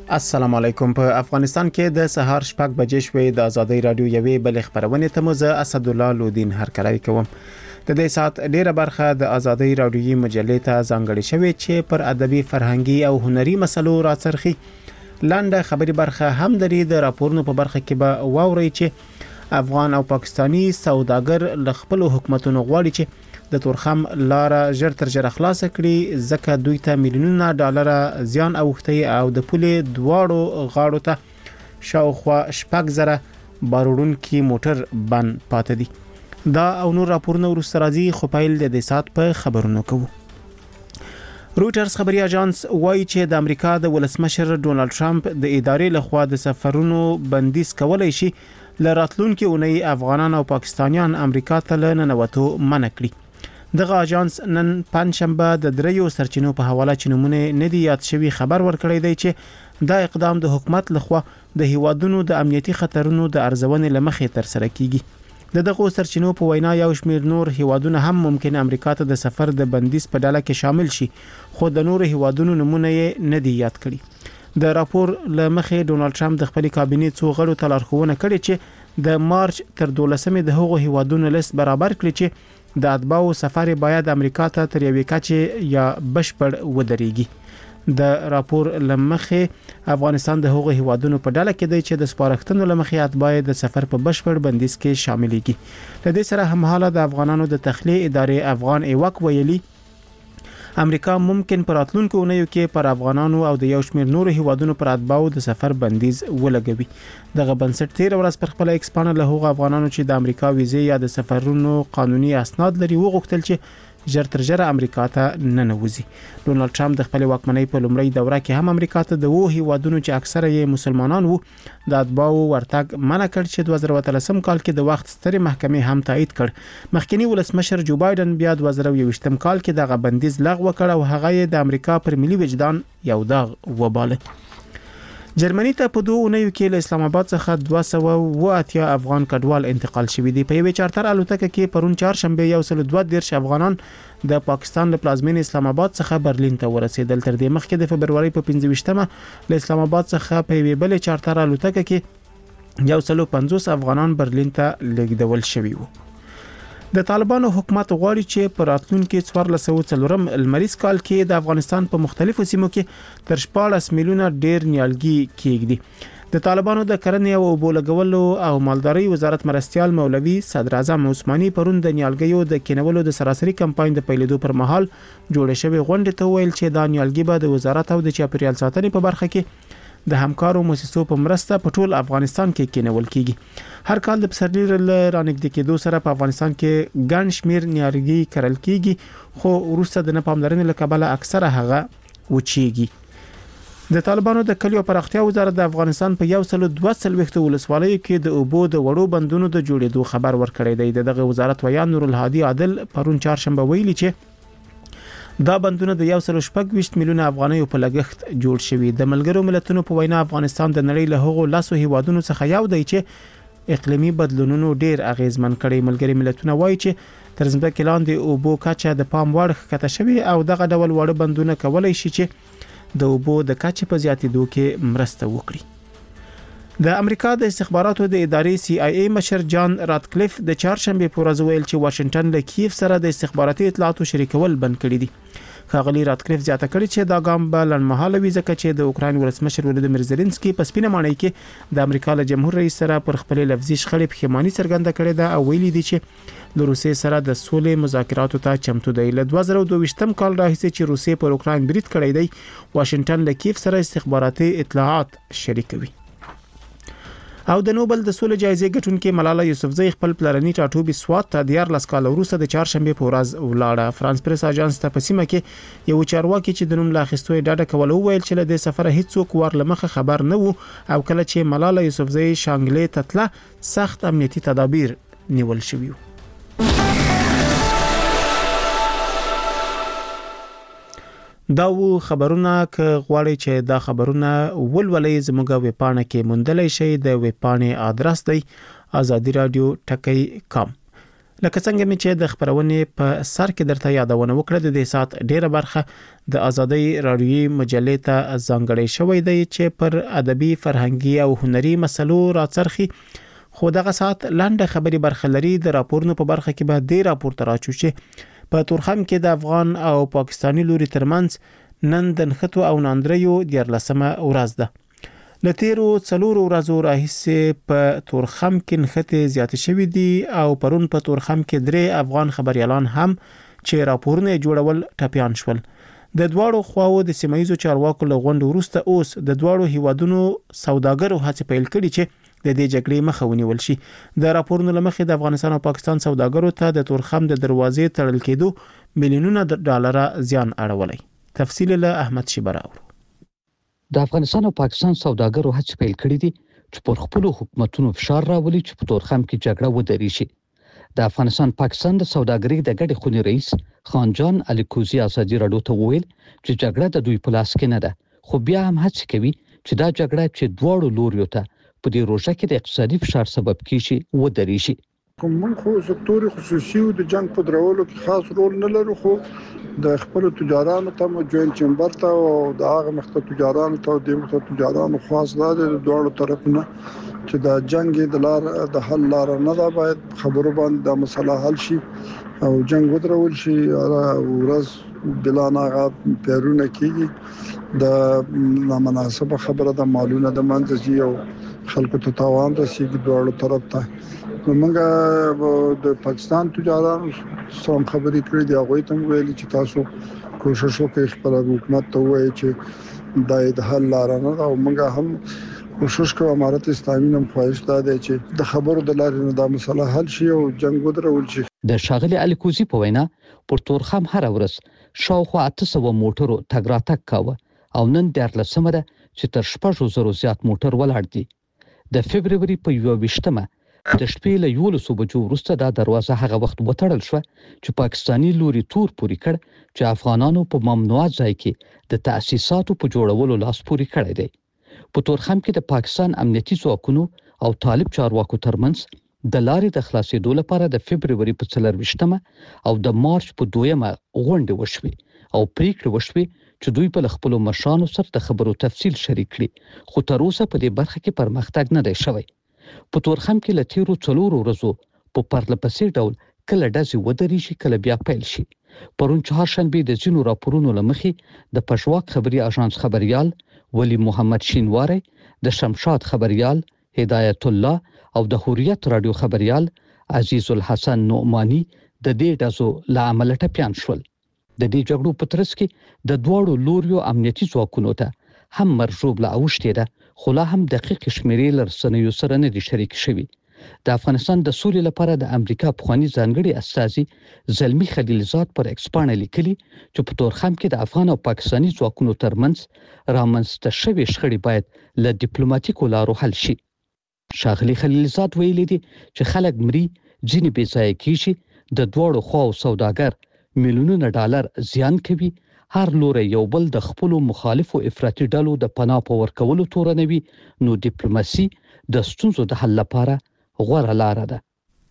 السلام علیکم. په افغانستان کې د سهار 6 بجې شوې د ازادي رادیو یوې بل خبرونه ته مزه اسد الله لودین هرکلی کوم. د دې سات ډیره برخه د ازادي رادیوي مجلې ته ځانګړې شوې چې پر ادبي فرهنګي او هنري مسلو راڅرخي. لاندې خبري برخه هم د راپورونو په برخه کې به واوري چې افغان او پاکستانی سوداګر ل خپل حکومتونو غواړي چې د تورخم لار ژر تر ژره خلاص کړي ځکه دوی ته میلیونونه ډالر زیان اوختي او د پولې دواړو غاړو ته شاوخوا 6,000 باروړونکي موټر بند پاتې دي. دا او نور راپورونه ورسره راځي خو پایل د دې سات په خبرونو کوو. رويټرز خبري اژانس وایي چې د امریکا د ولسمشر ډونالد ټرمپ د ادارې لخوا د سفرونو بندیز کولای شي لراتلونکي اونۍ افغانان او پاکستانیان امریکا ته لننوتو منع کړي. دغه اژانس نن پنځشنبه د دریو سرچینو په حواله چې نمونه ندی یاد شوی خبر ورکړی دی چې دا اقدام د حکومت لخوا د هیوادونو د امنیتي خطرونو د ارزونې لمخې تر سره کیږي. دغه سرچینو په وینا یو شمېر نور هیوادونه هم ممکن امریکا ته د سفر د بندیز په ډله کې شامل شي خو د نور هیوادونو نمونه یې ندی یاد کړي. د راپور لمخې ډونالد ټرمپ د خپل کابینې څو غړو ته لارښوونه کړې چې د مارچ تر 12 د هغو هیوادونو لیست برابر کړي چې د اتباعو سفر باید امریکا ته تر یوې کچې یا بشپړ ودرېږي. د راپور لمخې افغانستان د هغو هیوادونو په ډله کې دی چې د سپارښتنو لمخې اتباع د سفر په بشپړ بندیز کې شاملېږي. د دې سره همحاله د افغانانو د تخلیه ادارې افغان ایوک ویلي امریکا ممکن پر راتلونکو اونیو کې پر افغانانو او د یو شمېر نورو هیوادونو پر اتباعو د سفر بندیز ولګوي. دغه بنسټ 13 ورځ پر خپل ایکس پانل له هغو افغانانو چې د امریکا ویزې یا د سفرونو قانوني اسناد لري وغوښتل چې ژر تر ژره امریکا ته ننوځي. ډونالد ټرمپ د خپل واکمنۍ په لومړۍ دوره کې هم امریکا ته د وو هیوادونو چې اکثره یې مسلمانان وو د اتباعو ورتګ منع کړ چې 2013 کال کې د وخت سترې محکمې هم تایید کړ. مخکنی ولسمشر جو بایدن بیا 2021 کال کې دغه بندیز لغوه کړ او هغه یې د امریکا پر ملي وجدان یو داغ وباله. جرمني ته په 2 اونیو کې له اسلام آباد څخه 280 افغان کډوال انتقال شوي دي. په یوې چارتر الوتکه کې پرون چهارشنبه 132 افغانان د پاکستان له پلازمینې اسلام آباد څخه برلین ته ورسېدل. تر دې مخکې د فبرवरी په 25مه له اسلام آباد څخه په یوې بل چارتر الوتکه کې 150 افغانان برلین ته لیږدول شوي وو. د طالبانو حکومت غواړي چې پر راتلونکي 1404 المریز کال کې د افغانستان په مختلفو سیمو کې تر 14 میلیونه ډیر نیالګي کېږدي. د طالبانو د کرنې او اوبو لګولو او مالدارۍ وزارت مرستيال مولوي صدر اعظم عثماني پرون د نیالګیو د کینولو د سراسري کمپاین د پیلېدو پر مهال جوړ شوی غونډه ته ویل چې د نیالګي به د وزارت او د چاپیریال ساتنې په برخه کې د همکارو مؤسسو په مرسته په ټول افغانستان کې کینول کیږي. هر کال د پسرلي رانږدې کېدو سره په افغانستان کې ګڼ شمیر نیالګي کرل کیږي خو وروسته د ناپاملرنې له کبله اکثره هغه وچیږي. د طالبانو د کلیو پراختیا وزارت د افغانستان په 122 ولسوالیو کې د اوبو د وړو بندونو د جوړېدو خبر ورکړی دی. دغه وزارت ویان نور الهادي عادل پرون چهارشنبه ویلي چې دا بندونه د 1.25 میلیونه افغانیو په لګښت جوړ شوي. د ملګرو ملتونو په وینا افغانستان د نړۍ له هغو لاسو هیوادونو څخه یو دی چې اقلیمي بدلونونو ډیر اغیزمن کړي. ملګري ملتونه وایي چې تر ځمکې لاندې اوبو کچه د پام وړ ښکته شوی او دغه ډول وړ بندونه کولای شي چې د اوبو د کچې په زیاتېدو کې مرسته وکړي. د امریکا د استخباراتو د ادارې CIA مشر جان راتکلیف د چهارشنبه په ورځ ویل چې واشنگټن له کیف سره د استخباراتي اطلاعاتو شریکول بند کړي دي. ښاغلي راتکلیف زیاته کړې چې دا ګام به لنډمهاله وي ځکه چې د اوکراین ولسمشر ولودیمیر زيلنسکي په سپینه ماڼۍ کې د امریکا له جمهور رئیس سره پر خپل لفظي شخړې پښیماني څرګنده کړې ده او ویلي دي چې د روسیې سره د سولې مذاکراتو ته چمتو دی. له 2022 کال راهیسې چې روسیې پر اوکراین برید کړی دی واشنگټن له کیف سره استخباراتي اطلاعات شریکوي. او د نوبل د سولې جایزې ګټونکې ملاله یوسفزۍ خپل پلرني ټاټوبي سوات ته 14 کال وروسته د چهارشنبه په ورځ ولاړه. فرانس پریس اژانس ته په سیمه کې یو چارواکي چې د نوم لا اخیستوی ډاډه کول ویل چې له دې سفره هیڅوک ورلمخه خبر نه وو او کله چې ملاله یوسفزۍ شانګلې ته تله سخت امنیتي تدابیر نیول شوي. دا و خبرونه ک غواړي چې دا خبرونه ولولې زموږه ویبپاڼه کې موندلای شئ. د ویبپاڼې ادرس دی azadiradio.com. لکه څنګه مې چې د خبرونې په سر کې درته یادونه وکړه د دې سات ډیره برخه د آزادۍ رادیوي مجلې ته ځانګړې شوې ده چې پر ادبي فرهنګي او هنري مسلو راڅرخي خو دغه سات لاندې خبري برخه لري د راپورونو په برخه کې به د راپور تراچو چې په تورخم کې د افغان او پاکستانی لوري ترمنځ نن د نښتو او ناندریو 14مه ورځ ده لتیرو څلورو ورځو راهیسې په تورخم کې نښتې زیاتې شوې دي او پرون په تورخم کې درې افغان خبريالان هم چې راپورونه جوړول ټپيان شول د دواړو خواو د سیمایزو چارواکو له غونډې وروسته اوس د دواړو هیوادونو سوداګرو هڅې پیل کړي چې د دې جګړې مخه ونیول شي د راپورونو لمخې د افغانستان او پاکستان سوداګرو ته د تورخم د دروازې تړل کېدو ملیونونه ډالر زیان اړولی تفصیل له احمد شیبراو د افغانستان او پاکستان سوداګرو هڅې پیل کړې دي چې پر خپل حکومتونو فشار راولي چې په تورخم کې جګړه ودرې شي د افغانستان پاکستان د سوداګرۍ د ګډې خونې رئیس خان جان الیکوزي ازادي راډیو ته وویل چې جګړه د دوی په لاس کې نه ده خو بیا هم هڅه کوي چې دا جګړه چې دواړو لوریو ته په دې روژه کې د اقتصادي فشار سبب کیږي ودرې شي کوم خو سکتور خصوصي او د جنگ په درولو کې خاص رول نه لري خو د خپل تجارانو ته مو جوین چمبر ته او د هغه مخته تجارانو ته د مخته تجارانو خاص د دوړو طرفونه چې د جنگ د لار د حل لار نه دا باید خبرو باندې د مسله حل شي او جنگ ودرول شي ورځ بلا ناغه پیرونه کیږي د نامناسبه خبره د مالونه د منځي او خلکو ته تاوان رسیږي دوړو طرف ته موږ د پاکستان تجارانو سم خبرې کړې دی هغه ته ویل چې تاسو کوشش وکړئ خپل حکومت ته وایي چې د حل لار نه او موږ هم کوشش کوو امارت اسلامي نم خواهش ده چې د خبرو د لارې نه د مسله حل شي او جنگ ودرول شي د شاغلي الیکوزي په وینا پر تورخم هر ورځ شاوخوا 800 موټرو تګ راتګ کاوه او نن 14مه ده چې تر 6,000 زیات موټر ولاړ دي د فبرवरी په 21مه د شپې له 11 بجو وروسته دا دروازه هغه وخت وتړل شو چې پاکستانی لوري تور پوری کړ چې افغانانو په ممنوعه ځای کې د تأسیساتو په جوړولو لاس پوری کړی دی په تورخم کې د پاکستان امنیتي ځواکونو او طالب چارواکو ترمنځ د لارې د خلاصېدو لپاره د فبرवरी په 24مه او د مارچ په 2مه غونډه وشوي او پریکړه وشوي چې دوی په خپل مشرانو سره د خبرو تفصیل شریک کړي خو تر اوسه په دې برخه کې پرمختګ نه دی شوی په تورخم کې لتیرو څلورو ورځو په پرلپسې ډول کله ډزې ودرې شي کله بیا پیل شي پرون چهارشنبه د ځینو راپورونو لمخې د پښواک خبري اژانس خبريال ولی محمد شینواری د شمشاد خبريال هدایت الله او د حریت رادیو خبريال عزیز الحسن نعمانی د دې ډزو لامل ټپيان شول د دې جګړو په ترڅ کې د دوړو لوریو امنیتي ځواکونو ته هم مرجوب لا اوشته ده خو لا هم دقیق شمیرې لرسنیو سره نه دي شریک شوي د افغانستان د سولې لپاره د امریکا پخوانی ځانګړي استازي زلمی خلیلزاد پر ایکس باندې لیکلي چې په تورخم کې د افغان او پاکستانی ځواکونو ترمنځ رامنځته شوي شخړې باید له ډیپلوماټیکو لارو حل شي شاغلی خلیلزاد ویلي دي چې خلک مري ځینې بې ځایه کیږي د دوړو خواو سوداګر میلیونونه ډالر زیان کوي هر لوري یو بل د خپل مخالفو افراطي ډلو د پناه په ورکولو تورنوي نو ډیپلوماسي د ستونزو د حل لپاره غوره لار ده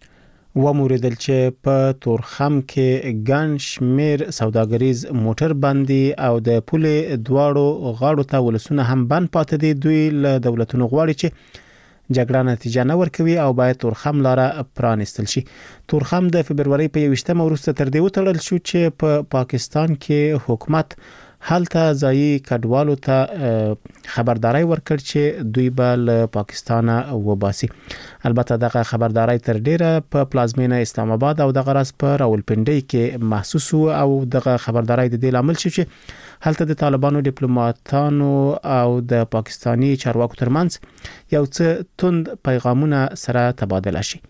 وموریدل چې په تورخم کې ګڼ شمیر سوداګریز موټر بندي او د پولې دواړو غاړو ته ولسونه هم بند پاتې دي دوی له دولتونو غواړي چې جګړه نتیجه نه ورکوي او باید تورخم لاره پرانستل شي تورخم د فبرवरी په 21مه وروسته تر دې وتړل شو چې په پاکستان کې حکومت هلته ځایي کډوالو ته خبرداري ورکړ چې دوی به له پاکستان وباسي البته دغه خبرداري تر ډیره په پلازمینه اسلام آباد او دغه راس په راولپنډي کې محسوس او دغه خبرداري د دې عمل شي چې هلته د طالبانو ډیپلوماټانو او د پاکستانی چارواکو ترمنځ یو څه توند پیغامونه سره تبادله شي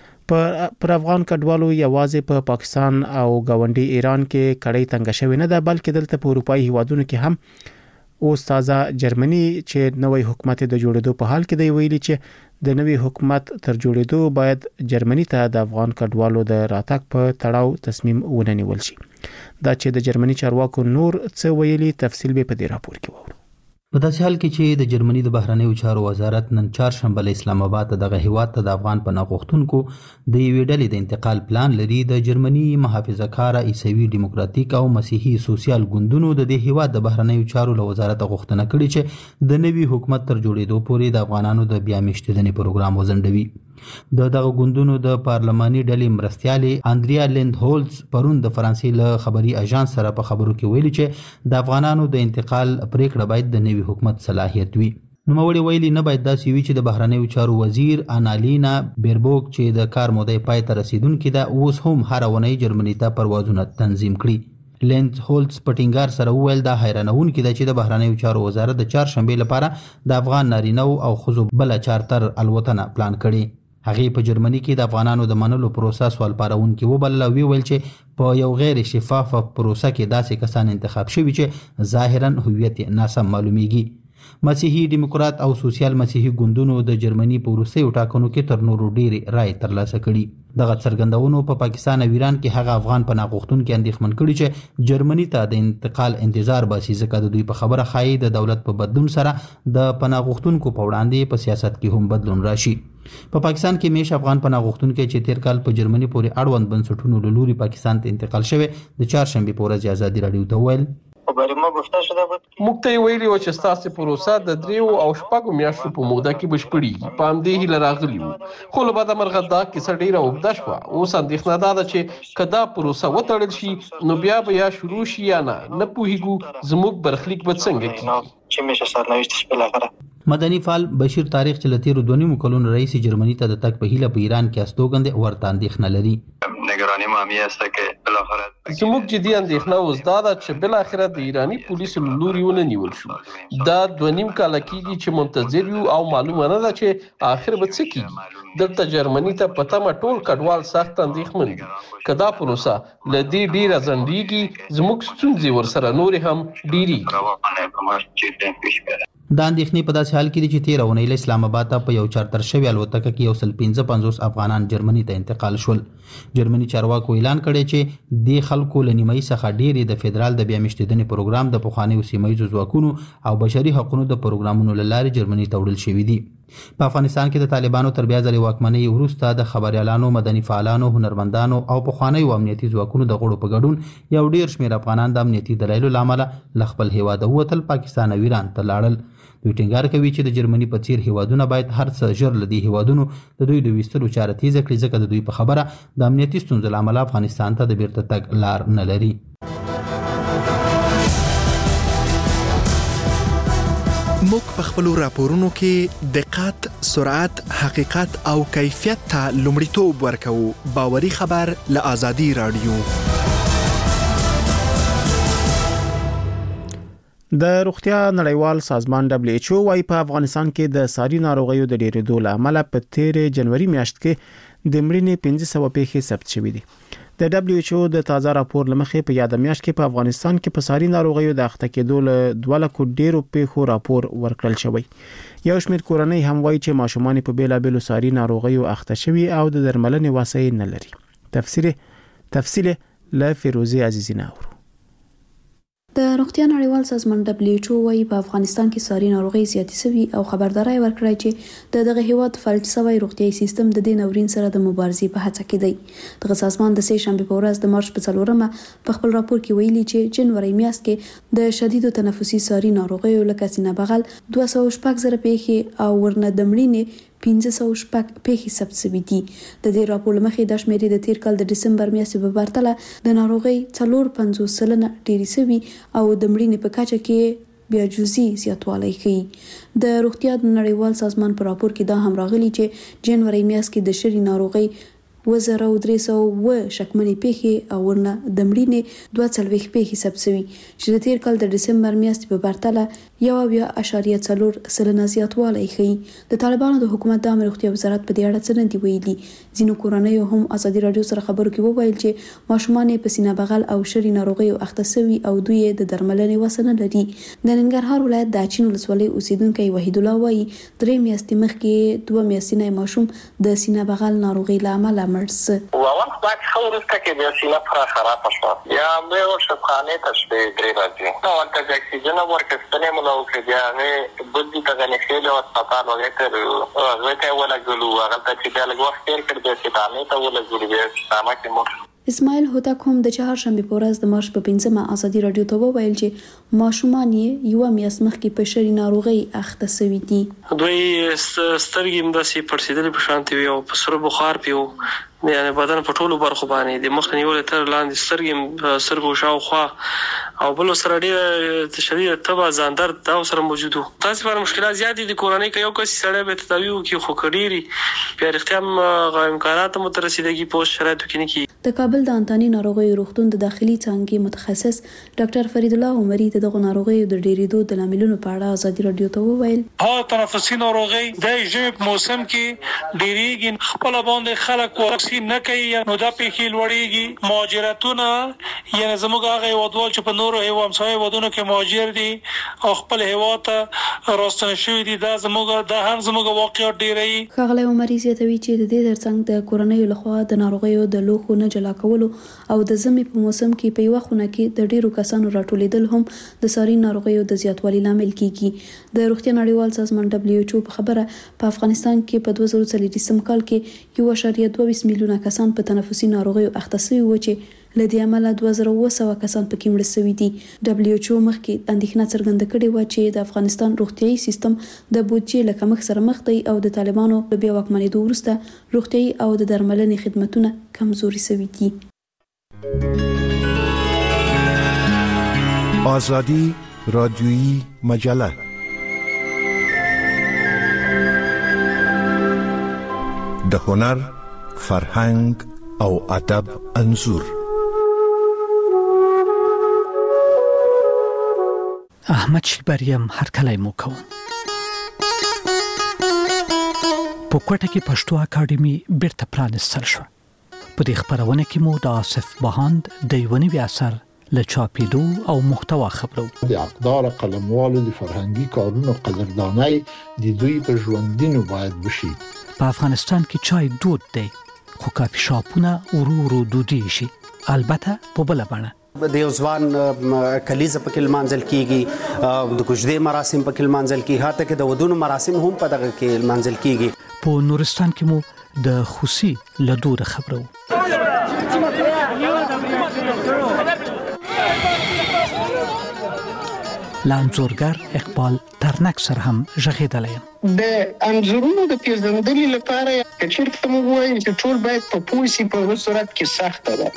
پر افغان کډوالو یوازې په پاکستان او گاونډي ایران کې کړي تنګ شوی نه ده بلکې دلته په اروپאי هیوادونو کې هم اوس تازه جرمني چې نوې حکومت د جوړېدو په حال کې دی ویلي چې د نوې حکومت تر جوړېدو باید جرمني ته د افغان کډوالو د راتګ په تړاو تصمیم ونیول شي دا چې د جرمني چارواکو نور څه ویلي تفصیل به په دې راپور کې وورو په داسې حال کې چې د جرمني د بهرنیو چارو وزارت نن چهارشنبه له اسلام آباد دغه هیواد ته د افغان پناه غوښتونکو د یوې ډلې د انتقال پلان لري. د جرمني محافظه‌کاره عیسوي دیموکراتیک او مسیحي سوسیال ګوندونو د دې هیواد د بهرنیو چارو له وزارت غوښتنه کړې چې د نوي حکومت تر جوړېدو پورې د افغانانو د بیا میشتېدنې پروګرام وځنډوي. دغه ګوندونو د پارلماني ډلې مرستیالې اندریا لیندهولز پرون د فرانسې له خبري اژانس سره په خبرو کې ویلي چې د افغانانو د انتقال پریکړه باید د نوي حکومت صلاحیت وي. نوموړي ویلي نه باید داسې وي چې د بهرنیو چارو وزیر انالینا بیربوک چې د کار مودې پای ته رسیدونکې ده اوس هم هر اونۍ جرمني ته پروازونه تنظیم کړي. لیندهولز په ټینګار سره وویل دا حیرانونکې ده چې د بهرنیو چارو وزارت د چهارشنبې لپاره د افغان نارینه او ښځو بله چارتر الوتنه پلان کړي. هغې په جرمني کې د افغانانو د منلو پروسه سوال پارونکې وبلله. ویل چې په یو غیر شفافه پروسه کې داسې کسان انتخاب شوي چې ظاهرا هویت ناسم معلومیږي. مسیحي دیموکرات او سوسیال مسیحي ګوندونو د جرمني په وروستیو ټاکنو کې تر نورو ډېرې رایې ترلاسه کړي. دغه څرګندونو په پاکستان او ایران کې هغه افغان پناه غوښتونکي اندېښمن کړي چې جرمني ته د انتقال انتظار باسي ځکه د دوی په خبره ښایي د دولت په بدلون سره د پناه غوښتونکو په وړاندې په سیاست کې هم بدلون راشي. په پاکستان کې میش افغان پناه غوښتونکي چې تیر کال په جرمني پورې اړوند بنسټونو له لوري پاکستان ته انتقال شوی د چهارشنبې په ورځ ازادي راډیو ته ویل موږ ته ویلي و چې ستاسو پروسه د 3 او 6 میاشتو په موده کې بشپړیږي. په همدې هیله راغلي وو، خو له بده مرغه دا کیسه ډیره اوږده شوه. اوس اندېښنه دا ده چې که دا پروسه وتړل شي نو بیا به یا شروع شي یا نه پوهیږو زموږ برخلیک به څنګه کیږي. مدني فعال بشیر تاریخ چې له تیرو 2.5 کلونو رئیس جرمني ته د تګ په هیله په ایران کې استوګند ورته اندېښنه لري. زموږ جدي اندېښنه اوس دا ده چې بل اخره د ایرانی پولیسو له لوري ونیول شو. دا 2.5 کاله کېږي چې منتظر یو او معلومه نه ده چې آخر به څه کېږي. دلته جرمني ته په تمه ټول کډوال سخت اندېښمن دي. که دا پروسه له دې ډیره ځنډیږي زموږ ستونزې ورسره نورې هم ډیریږي. دا اندېښنې په داسې حال کې دي چې 13 اونۍ له اسلام آباد ته په یو چارتر شوی الوتکه کې 155 افغانان جرمني ته انتقال شول. جرمني چارواکو اعلان کړی چې د خلکو له نیمایي څخه ډېری د فدرال د بیا میشتېدنې پروګرام د پخوانیو سیمه‌ییزو ځواکونو او بشري حقوقو د پروګرامونو له لارې جرمني ته وړل شوي دي. په افغانستان کې د طالبانو تر بیا ځلې واکمنۍ وروسته د خبريالانو، مدني فعالانو، هنرمندانو او پخوانیو امنیتي ځواکونو د غړو په ګډون یو ډیر شمېر افغانان د امنیتي دلایلو له امله له خپل هیواده ووتل پاکستان او ایران ته لاړل. دوی ټینګار کوي چې د جرمني په څیر هیوادونه باید هر څه ژر له دې هیوادونو د دوی د ویستلو چاره تیزه کړي ځکه د دوی په خبره د امنیتي ستونزو له امله افغانستان ته د بیرته تګ لار نه لري. موږ په خپلو راپورونو کې دقت، سرعت، حقیقت او کیفیت ته لومړیتوب ورکوو. باوري خبر له آزادي راډیو. د روغتیا نړیوال سازمان WHO وايي په افغانستان کې د ساري ناروغیو د ډېرېدو له امله په تیر جنوري میاشت کې د مړینې 500 پیښې ثبت شوې دي. د WHO د تازه راپور لمخې په یاد میاشت کې په افغانستان کې په ساري ناروغیو د اخته کېدو له 2 لکو ډېرو پیښو راپور ورکړل شوی. یو شمېر کورنۍ هم وايي چې ماشومان په بیلابېلو ساري ناروغیو اخته شوي او د درملنې وسایل نه لري. تفصیل له فیروزي عزیزی ناور. د روغتیا نړیوال سازمان WHO وايي په افغانستان کې ساري ناروغي زیاتې شوي او خبرداري ورکړی چې دغه هیواد فلج شوی روغتیايي سیستم د دې ناورین سره د مبارزې په هڅه کې دی. دغه سازمان د سه شنبه په ورځ د مارچ په 4مه په خپل راپور کې ویلي چې جنوري میاشت کې د شدیدو تنفسي ساري ناروغیو لکه سینه بغل 214 پیښې او ورنه د مړینې 500 پیښې ثبت شوي دي. د دې راپور مخې د شمیرې د تیر کال د دسمبر میاشتې په پرتله د ناروغي 450% ډېری شوي او د مړینې په کچه کې بیا جزئی زیاتوالی ښیي. د روغتیا نړیوال سازمان په راپور کې دا هم راغلي چې جنوري میاشت کې د شری ناروغي 2300 شکمنې پیښې او ورنه د مړینې 42 پیښې ثبت شوي چې د تیر کال د دسمبر میاشتې په پرتله 1.4% زیاتوالی ښیي. د طالبانو د حکومت د عامه روغتیا وزارت په دې اړه څه نه دی ویلي. ځینو کورنیو هم ازادي راډیو سره خبرو کې وویل چې ماشومان په سینه بغل او شری ناروغیو اخته شوي او دوی د درملنې وس نه لري. د ننګرهار ولایت د اچین ولسوالۍ اوسیدونکي وحید الله وایي 3 میاشتې مخکې 2 میاشتې ماشوم د سینه بغل ناروغي له امله مرز اول وخت خورسته کې د سینه پر خراب شو یا مې او شفخانه تشبه درې راځي نو ولته د اکسیجن ورکستنه ملو کې بیا نه بدی ته نه خېله او سپټال وغیرہ وته ولا ګلو هغه ته چې د لګ وخت تیر کړ د سپټال ته ولا ګلو بیا ساما کې مور اسماعیل هوتک هم د چهارشنبه په ورځ د مارچ په 15مه ازادي رادیو ته وویل چې ماشومان یو میاشت مخکې په شری ناروغي اخته شوي دي دوی سترګې مدسي پرسیدلې په شانتي وي او په سر بخار پیو یعنی بدن په ټولو برخو باندې د مخ نیول تر لاندې سترګې سرګو شاوخوا او بل سره ډېر شدید تبع ځاندر دا سره موجودو تاسو پر مشکلات زیات دي کورنۍ کې یو کس سره به تداوی وکي خو کډيري په اړتیام امکانات مترسیدګي په شرایطو کې نه کی د کابل د انتاني ناروغیو روغتون د داخلي څانګې متخصص ډاکټر فرید الله عمري د دغه ناروغیو د ډېرېدو د لاملونو په اړه ازادي رادیو ته وویل ها تنفسي ناروغي د ژمي په موسم کې ډېریږي خپل باندې خلک واکسین نه کوي نو دا پیخي لوړیږي مهاجرتونه یعنی زموږ هغه ودول چې په نورو هیوامسای ودونو کې مهاجر دي او خپل هیوا ته راستنه شوی دي دا هم زموږ واقعیت ډېری خغله عمري زیاتوي چې د دې ترڅنګ د کورنۍ لخوا د ناروغیو د لوخو نه جلا کولو او د زمي په موسم کې په یو خونه کې د ډیرو کسانو راټولیدل هم د ساري ناروغیو د زیاتوالي لامل کیږي د روغتیا نړیوال سازمان WHO په خبره په افغانستان کې په 2023 کال کې 1.22 میلیونه کسان په تنفسي ناروغیو اخته شوي و چې لدی عمله 2200 کسان پکې مړ شوي دي WHO مخکې اندېښنه څرګنده کړې و چې د افغانستان روغتيایي سیستم د بودجې له کمښت سره مخ دی او د طالبانو له بیا واکمنېدو وروسته روغتيایي او د درملنې خدماتونه کمزوري شوي دي آزادی رادیویی مجله د هنر فرهنګ او ادب انځور احمد شیبریم هر کله مو کوم په کوټه کې پښتو اکیډمي بیرته پرانستل شو په دې خبرونه کې مو د آصف بهاند د یونی اثر له چاپیدو او محتوا خبرو د اقدار قلموالو د فرهنګي کارونو قدردانۍ د دوی په ژوندینو باید وشي په افغانستان کې چای دود دی خو کافي شاپونه ورو دودي شي البته په بل باندې د یو ځوان کلیزه په کې منځل کیږي د کوژدې مراسم په کې منځل کیږي هاته کې د ودونو مراسم هم په دغه کې منځل کیږي په نورستان کې مو د خوسي لدور خبرو لانزورګر اقبال ترنک سره هم ژغېدلې د انزورونو د پیژندلو لپاره چې موږ وایو چې ټول باید په پوسی په صورت کې سخت ده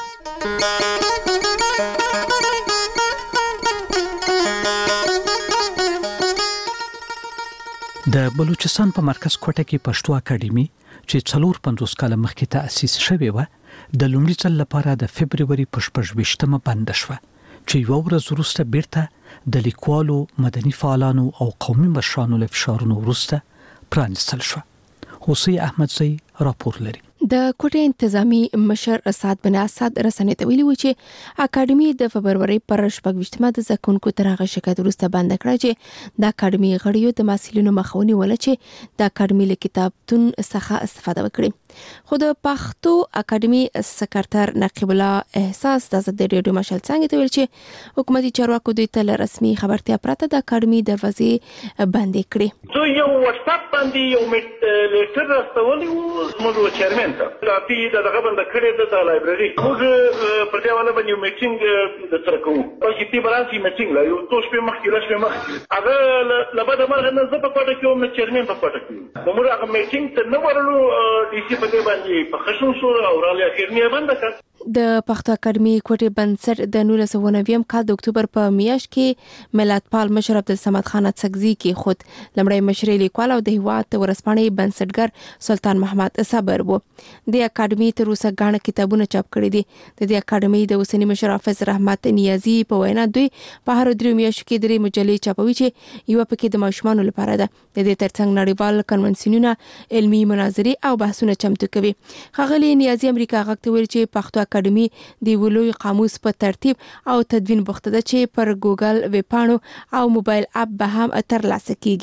د بلوچستان په مرکز کوټه کې پښتو اکیډمي چې 450 کال مخکې تأسیس شوې و د لومړي ځل لپاره د فبرवरी په 28مه بند شوه چې یو ورځ وروسته بیرته د لیکوالو مدني فعالانو او قومي مشرانو له فشارونو وروسته پرانستل شو. حسین احمدزی راپور لري. د کوټې انتظامی مشر اسعد بن اسد رسنۍ ته ویلي و چې اکیډمي د فبرवरी پر 28مه د زکونکو ترغه شکایت وروسته بند کړه چې د اکیډمي غړیو د مسایلونو مخاوني ول چې د اکیډمي له کتابتون څخه استفاده وکړي خو د پښتو اکیډمي سکرټر نقیب الله احساس د ریډیو مشال څنګه ته ویل چې حکومتي چارواکو د تل رسمي خبرتیا پرته د اکیډمي دروازې بندې کړې زه یو واتساپ باندې یو لیټر راستولی و موږ چیرمن لا پی دغه بند کړی د لایبرری موږ په دې باندې یو میټینګ د سره کوو او چې تی برانسي میټینګ لا یو څو شپې مخکې هغه لبد مرغ نه زه په کوټه کې وم چیرمن په کوټه کې موږ هغه میټینګ ته نه ورلو ډي سي په دې باندې په خشن شو او رالی اخیرنی بند کړ د پښتو اکیډمي کوټې بنسټ د 1990 کال د اکتوبر په میاشت کې ملتپال مشر عبدالصمد خان اڅکزي کې خود لمړی مشري لیکوال او د هیواد ورسپانې بنسټګر سلطان محمد صبر وو د اکیډمي تر اوسه غاڼه کتابونه چاپ کړي دي د دې اکیډمي د اوسنی مشر حافظ رحمت نیازي په وینا دوی په هر درې میاشتو کې درې مجلې چاپوي چې یو پکې د ماشومانو لپاره ده د دې ترڅنګ نړیوال کنونسیونونه علمي مناظرې او بحثونه چمتو کوي ښاغلي نیازي امریکا غږ ویل چې پښتو اکیډمي د ولوي قاموس په ترتیب او تدوین بوخته ده چې پر ګوګل ویب پاڼو او موبایل اپ به هم ترلاسه کیږي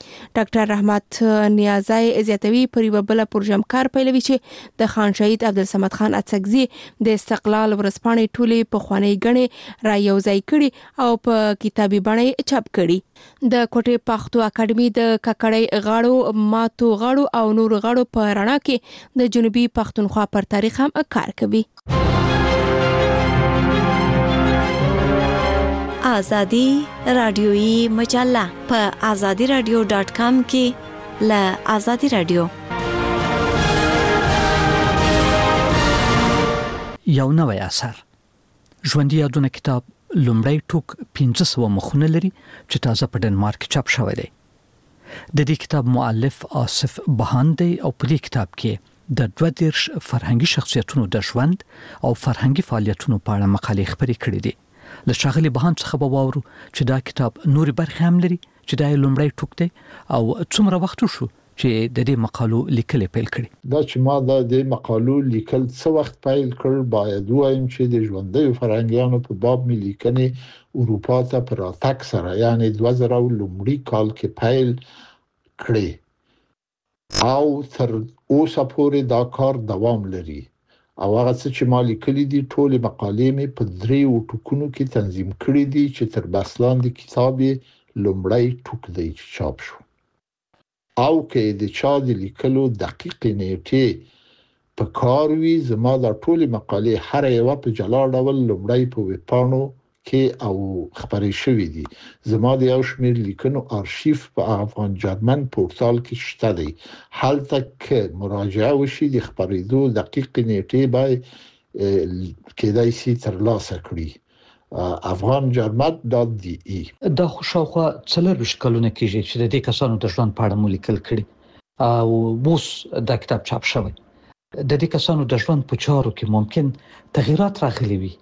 ډاکټر رحمت نیازی زیاتوي پر یو بل پروژمکار پیلوي چې د خان شهید عبدالصمد خان اڅکزي د استقلال ورځپاڼې ټولې پخوانۍ غړي را یوځای کړي او په کتابي بڼه چاپ کړي. د کوټې پښتو اکیډمي د ککړۍ غاړو، ماتو غاړو او نور غاړو په رڼا کې د جنوبي پښتونخوا پر تاریخ هم کار کوي. آزادی رادیویی مجله په azadiradio.com کې له آزادی رادیو. یو نوی اثر ژوندۍ یادونه کتاب لومړی ټوک 1500 مخونه لري چې تازه په ډنمارک چاپ شوی دی. د دې کتاب مؤلف آصف بهان دی او په دې کتاب کې د 22 فرهنګي شخصیتونو د ژوند او فرهنګي فعالیتونو په اړه مقالې خپرې کړې دي. له ښاغلي بهان څخه به واورو چې دا کتاب نورې برخې هم لري چې دا لومړی ټوک دی او څومره وخت شو چې د دې مقالو لیکل پیل کړي. دا چې ما د دې مقالو لیکل څه وخت پیل کړ، باید وایم چې د ژوندۍ فرهنګیانو په باب مې لیکنې اروپا ته پر راتګ سره یعنی 2000 لومړی کال کې پیل کړي او تر اوسه پورې دا کار دوام لري. او هغه څه چې ما لیکلي دي ټول مقالې مې په 3 ټوکونو کې تنظیم کړي دي چې تر بس لاندې کتاب لومړی ټوک دی چې چاپ شو. او کې د چا د لیکلو دقیق نیټه په کار وی زما د ټول مقالې هر یو په جلا ډول لومړی په ویبپاڼو کې او خبرې شوې دي. زما د یو شمېر لیکنو آرشیف په افغان جرمن پورتال کې شته دی. هلته کې مراجعه وشي د خبرېدو دقیق نیټې به کېدای شي ترلاسه کړي. afghanjarmat.de. دا خو شاوخوا 40 کلونه کېږي چې د دې کسانو د ژوند په اړه مو لیکل کړي او اوس دا کتاب چاپ شوی. د دې کسانو د ژوند په چارو کې ممکن تغیرات راغلي وي.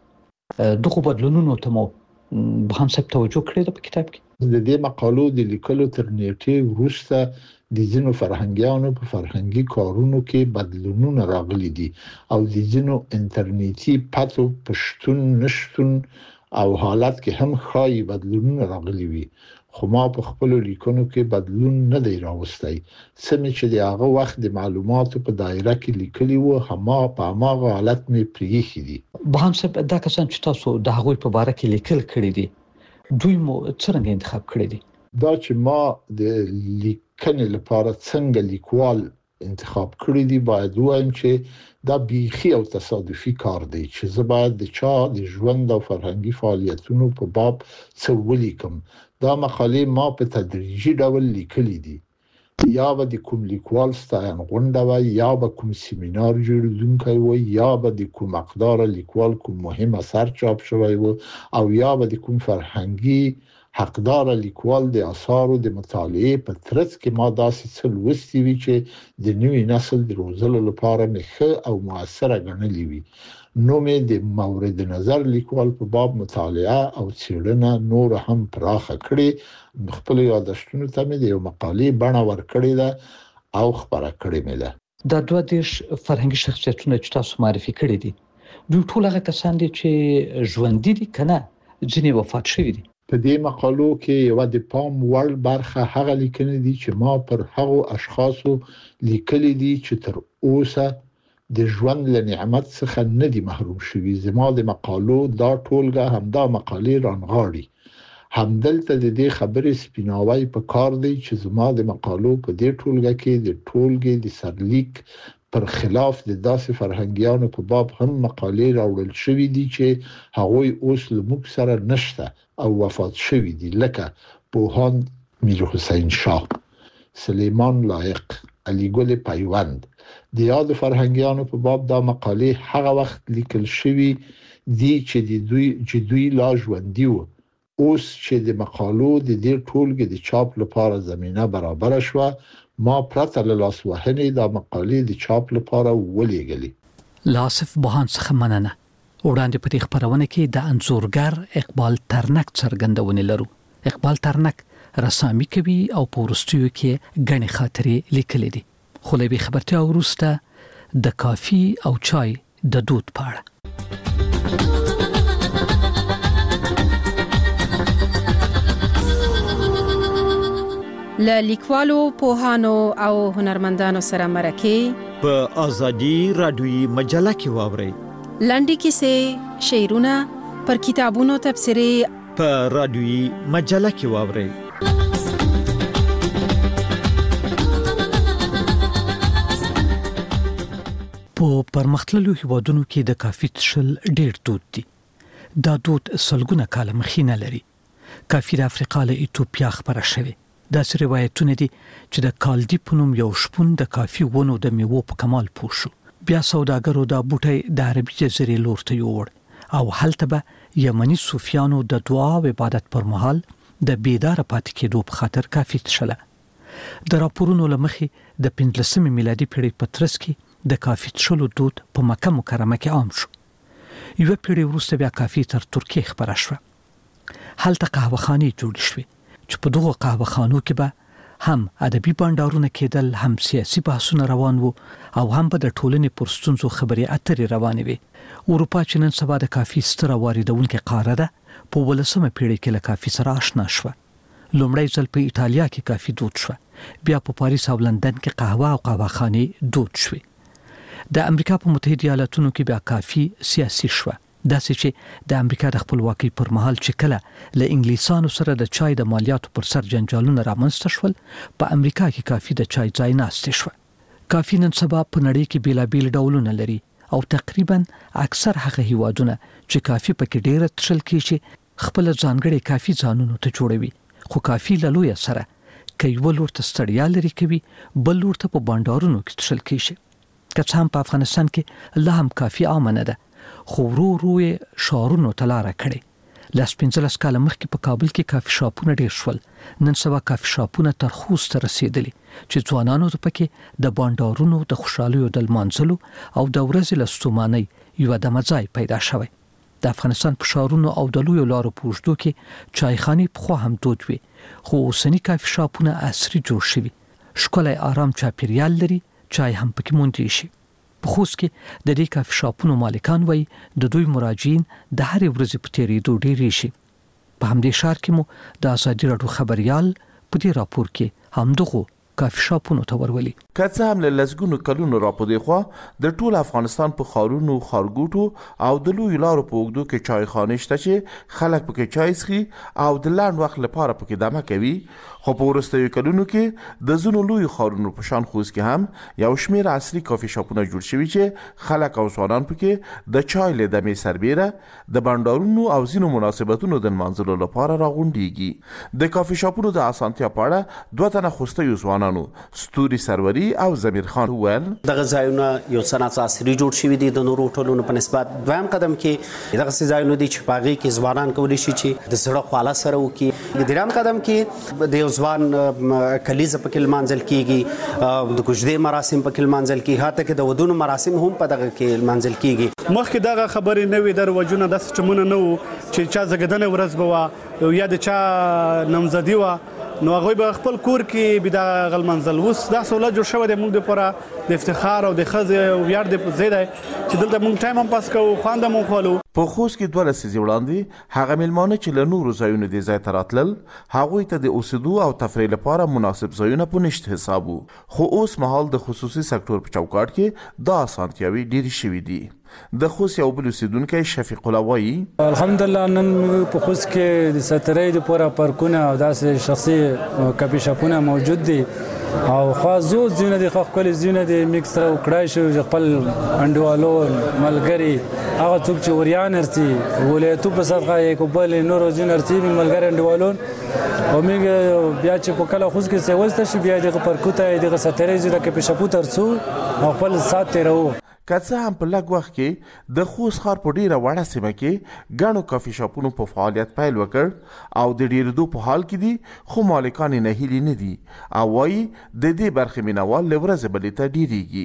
دغه بدلونونو ته مو به هم څه توجه کړې ده په کتاب کې؟ د دې مقالو د لیکلو تر نیټې وروسته د ځینو فرهنګیانو په فرهنګي کارونو کې بدلونونه راغلي دي او د ځینو انټرنیټي پاتو پښتون نشټون او حالت کې هم خای بدلونونه راغلي وي. خو ما په خپل لیکنو کې بدلون نه دی راوستي. سمې چې د هغه وخت د معلوماتو په دایره کې لیکلي وو هما په هغه حالت مې پریښي دي. بهان صاحب دا کسان چې تاسو د هغوی په باره کې لیکل کړي دي دوی مو څنګه انتخاب کړي دي؟ دا چې ما د لیکنې لپاره څنګه لیکوال انتخاب کړی دی باید وایم چې دا بیخي او تصادفي کار دی چې زه باید د چا د ژوند او فرهنګي فعالیتونو په باب څه ولیکم. دا مقالې ما په تدریجي ډول لیکلې دي. یا به د کوم لیکوال ستاین غونډه وي یا به کوم سیمینار جوړونکی وي یا به د کوم اقدار لیکوال کوم مهم اثر چاپ شوی وي او یا به د کوم فرهنګي حقدار لیکوال د آثارو د مطالعه په ترڅ کې ما داسې څه لوستي وي چې د نوي نسل د روزلو لپاره مخه او موثره ګڼلې وي. نو مې د مورد نظر لیکوال په باب مطالعه او څېړنه نور هم پراخه کړې. خپل یادښتونو ته مې د یو مقالې بڼه ورکړې ده او خبره کړې مې ده. دا 22 فرهنګي شخصیتونه چې تاسو معرفي کړي دي دوی ټول هغه کسان دي چې ژوندي دي کنه ځینې وفات شوي دي؟ په دې مقالو کې یو د پام وړ برخه هغه لیکنې دي چې ما پر هغو اشخاصو لیکلي دي چې تر اوسه د ژوند له نعمت څخه نه دي محروم شوي. زما د مقالو دا ټولګه همدا مقالې رانغاړي. همدلته د دې خبرې سپیناوی په کار دی چې زما د مقالو په دې ټولګه کې د ټولګې د سرلیک پر خلاف د داسې فرهنګیانو په باب هم مقالې راوړل شوې دي چې هغوی اوس له موږ سره نشته او وفات شوي دي لکه بوهان میر حسین شاه، سلیمان لایق، علی ګل پیوند. د یاد فرهنګیانو په باب دا مقالې هغه وخت لیکل شوې دي چې دوی لا ژوندي وو. اوس چې د مقالو د دې ټولګې د چاپ لپاره زمينه برابر شوه ما پرته له لاس وهنې دا مقالې د چاپ لپاره ولېږلې. لاصف بهان څخه مننه. وړاندې په دې خبرونه کې د انځورګر اقبال ترنک څرګندونه لرو. اقبال ترنک رسامي کوي او په وروستیو کې غني خاطرې لیکلې دي. خو له به خبرتیا وروسته د کافي او چای د دود په اړه. له لیکوالو پوهانو او هنرمندانو سره مرکه په آزادي رادیویي مجله کې واورئ. لنډې کیسې، شعرونه، پر کتابونو تبصرې په رادیویي مجله کې واورئ. په پرمختللو هیوادونو کې د کافي څښل ډېر دود دي. دا دود سلګونه کاله مخینه لري. کافي د افریقا له ایتوپیا خپره شوی. داسې روایتونه دي چې د کالدی په نوم یو شپون د کافي ونو د میوو په کمال پوه شو. بیا سوداګرو دا بوټی د عربي جزیرې لور ته یووړ او هلته به یمني صوفیانو د دعا او عبادت پر مهال د بیدار پاتې کېدو په خاطر کافي څښله. د راپورونو له مخې د 15 میلادي پیړۍ په ترڅ کې د کافي څښلو دود په مکه مکرمه کې عام شو. یو پیړۍ وروسته بیا کافي تر ترکیه خپره شوه. هلته قهوه‌خانې جوړې شوې چې په دغو قهوه‌خانو کې به هم ادبي بانډارونه کېدل، هم سیاسي بحثونه روان وو او هم به د ټولنې پر ستونزو خبرې اترې روانې وي. اروپا چې نن سبا د کافي ستره واردونکې قاره ده، په 18مه پیړۍ کې له کافي سره آشنا شوه. لومړی ځل په ایټالیا کې کافي دود شوه، بیا په پاریس او لندن کې قهوه او قهوه‌خانې دود شوې. د امریکا په متحده ایالاتونو کې بیا کافي سیاسي شوه، داسې چې د امریکا د خپلواکۍ پر مهال چې کله له انګلیسانو سره د چای د مالیاتو پر سر جنجالونه رامنځته شول، په امریکا کې کافي د چای ځای ناستې شوه. کافي نن سبا په نړۍ کې بیلابیل ډولونه لري او تقریبا اکثر هغه هیوادونه چې کافي پکې ډیره څښل کیږي خپل ځانګړي کافي ځانونو ته جوړوي. خو کافي له لوی سره که یو لور ته ستړیا لري کوي، بل لور ته په بانډارونو کې څښل کیږي. که څه هم په افغانستان کې لا هم کافي عامه نه ده، خو ورو ورو یې ښارونو ته لاره کړې. لاس 15 کاله مخکې په کابل کې کافي شاپونه ډیر شول. نن سبا کافي شاپونه تر خوست رسیدلي چې ځوانانو ته پکې د بانډارونو د خوشحالیو د لمانځلو او د ورځې له ستومانۍ یو دمه ځای پیدا شوی. د افغانستان په ښارونو او د لویو لارو په اوږدو کې چایخانې پخوا هم دود وي، خو اوسني کافي شاپونه عصري جوړ شوي. ښکلی آرام چاپیریال لري، چای هم پکې موندې شي. په خوست کې د دې کافي شاپونو مالکان وایي د دوی مراجعین د هرې ورځې په تېرېدو ډېرې شي. په همدې ښار کې مو د ازادي راډیو خبریال په دې راپور کې همدغو کافي شاپونو ته ورولي. که څه هم له لسګونو کلونو راپورې خوا د ټول افغانستان په ښارونو، ښارګوټو او د لویو لارو په اوږدو کې چایخانې شته چې خلک پکې چای څښي او د لنډ وخت لپاره پکې دمه کوي، خو په وروستیو کلونو کې د ځینو لویو ښارونو په شان خوست کې هم یو شمېر عصري کافي شاپونه جوړ شوي چې خلک او ځوانان پکې د چای له دمې سربیره د بانډارونو او ځینو مناسبتونو د لمانځلو لپاره راغونډېږي. د کافي شاپونو د اسانتیا په اړه 2 تنه خوستیو ځوانانو ستوري سروري او زمیر خان وویل دغه ځایونه یو صنعت عصري جوړ شوي دي د نورو ټولونو په نسبت. دویم قدم کې دغه ځایونه دي چې په هغې کې ځوانان کولی شي چې د زړه خواله سره وکړي. دریم قدم کې د یو ځوان کلیزه پکې لمانځل کېږي، د کوژدې مراسم پکې لمانځل کېږي، حتی کې د ودونو مراسم هم په دغه کې لمانځل کېږي. مخکې دغه خبرې نه وې، د رواجونه داسې چمونه نه وو چې چا زیږیدنه ورځ به وه یا د چا نامزدي وه، نو هغوی به خپل کور کې به دغه لمانځل. اوس دا سهولت جوړ شوی دی موږ دپاره د افتخار او د ښځې ویاړ د ځای دی چې دلته موږ ټایم هم پاس کوو، خوند هم وخولو. په خوست کې 2 لسیزې وړاندې هغه میلمانه چې له نورو ځایونو دې ځای ته راتلل، هغوی ته د اوسېدو او تفریح لپاره مناسب ځایونه په نشت حساب وو، خو اوس مهال د خصوصي سکتور په چوکاټ کې دا اسانتیاوې ډېرې شوي دي. د خوست یو بل اوسیدونکی شفیق الله وایي الحمدلله نن په خوست کې د ساترۍ دپاره پارکونه او داسې شخصي کافي شاپونه موجود دي او خاص ځایونه دي، ښکلي ځایونه دي. میکس سره وکړای شو چې خپل انډیوالو ملګري هغه څوک چې وریان ارسي ولایتو په صدقه یې کو بل نورو ځایونه ارسي ملګري انډیوالو او موږ بیا چې په کله خوست کې سیوسته شي بیا دغه پارکوته دغه ساترۍ ځای کې په شپو ترڅو او خپل سات تیرو. که څه هم په لږ وخت کې د خوست ښار په ډیره وړه سیمه کې ګڼو کافي شاپونو په فعالیت پیل وکړ او د ډیرېدو په حال کې دي، خو مالکان یې نهیلي نه دي او وایي د دې برخې مینوال له ورځې بلې ته ډیریږي.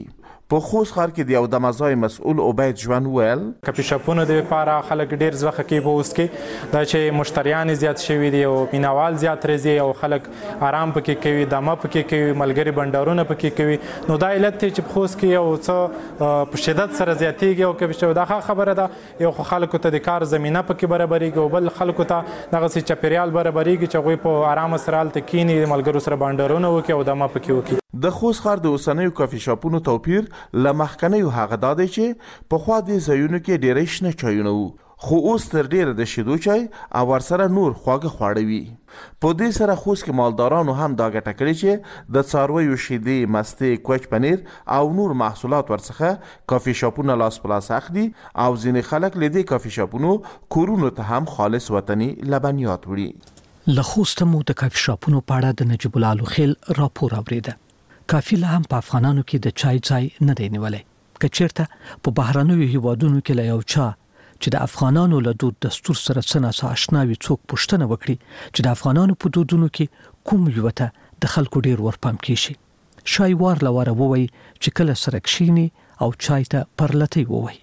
په خوست ښار کې د یو دمځای مسؤل عبید ژوند ویل کافي شاپونو د لپاره خلک ډیر ځخه کې په اوس کې دا چې مشتریان زیات شوي دي او مینوال زیات راځي او خلک آرام پکې کوي دمه پکې کوي ملګری بندرونه پکې کوي نو دا علت چې په خوست کې یو څه په شدت سره زیاتېږي او کافي شاپ دا خبره ده یو خلکو ته د کار زمينه پکې برابرېږي او بل خلکو ته دغه سي چاپیریال برابرېږي چې هغوی په آرام سره هلته کینی ملګرو سره بندرونه وکړي او دمه پکې وکړي د خوست ښار د اوسنیو کافي شاپونو توپیر له مخکنیو هغه دا دی چې پخوا دې ځایونو کې ډېری شنه چایونه وو خو اوس تر ډېره د شیدو چای او ورسره نور خواږه خواړه وي په دې سره خوست کې مالدارانو هم دا ګټه کړې چې د څارویو شیدې مستې کوچ پنیر او نور محصولات ورڅخه کافي شاپونه لاس په لاس اخلي او ځینې خلک له دې کافي شاپونو کورونو ته هم خالص وطني لبنیات وړي له خوست مو د کافي شاپونو په اړه د نجیب الله لوخیل راپور اوریده کافي لا هم په افغانانو کې د چای ځای نه دی نیولې که چیرته په بهرنیو هیوادونو کې له یو چا چې د افغانانو له دود دستور سره څه آشناوي څوک پوښتنه وکړي چې د افغانانو په دودونو کې کوم یو ته د خلکو ډیر ورپام کیږي شای وار لواره ووي چې کله سره کښینی او چای ته پرلتی ووي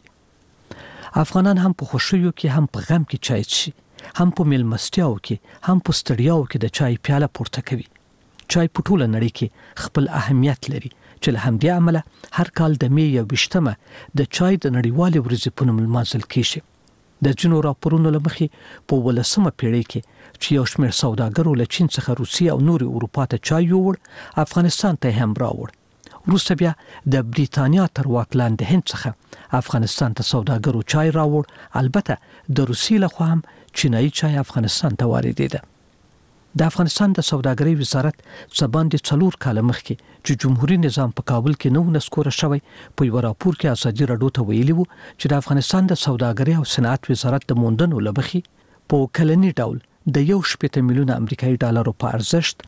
افغانان هم په خوشیو کې هم په غم کې چای څښي هم په میلمستیاو کې هم په ستړیاو کې د چای پیاله پورته کوي چای په ټوله نړۍ کې خپل اهمیت لري چې له همدې عمله هر کال د می 21مه د چای د نړیوالې ورځې په نوم لمانځل کیږي د ځینو راپورونو له مخې په 18مه پیړۍ کې چې یو شمېر سوداګرو له چین څخه روسیې او نورې اروپا ته چای یووړ افغانستان ته هم راوړ وروسته بیا د بریتانیا تر واک لاندې هند څخه افغانستان ته سوداګرو چای راوړ البته د روسیې لخوا هم چینایي چای افغانستان ته واردېده د افغانستان د سوداګرۍ وزارت څباندې 4 کال مخکې چې جمهوریت نظام په کابل کې نو نسکوره شوی په یو راپور کې ازادي راډیو ته ویلي وو چې د افغانستان د سوداګرۍ او صنعت وزارت د موندنو لبخي په کلنی ډول د 1.8 میلیون امریکایي ډالرو په ارزښت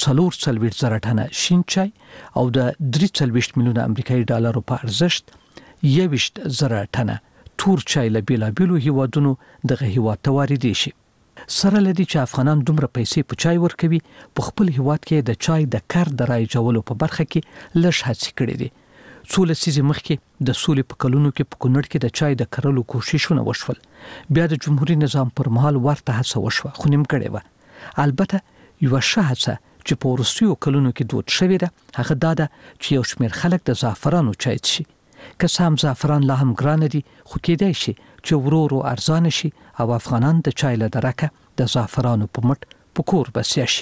440 ټنه شین چای او د 340 میلیون امریکایي ډالرو په ارزښت 110 ټنه تور چای له بیلابیلو هیوادونو دغه هیواد ته واردې شي سره لدی چې افغانان دومره پیسې په چای ورکوي په خپل هیواد کې د چای د کار د رایجولو په برخه کې لږ هڅې کړې دي څو لسیزې مخکې د سولې په کلونو کې په کونړ کې د چای د کرلو کوششونه وشول بیا د جمهوریت نظام پر مهال ورته هڅه وشوه خو نیمګړې وه البته یو ښه هڅه چې په وروستیو کلونو کې دود شوې ده هغه دا ده چې یو شمېر خلک د زعفرانو چای څښي که څه هم زعفران لا هم ګران دي خو کېدای شي چې ورو ورو ارزانه شي او افغانان د چای له درکه د زعفرانو په مټ په کور بسیا شي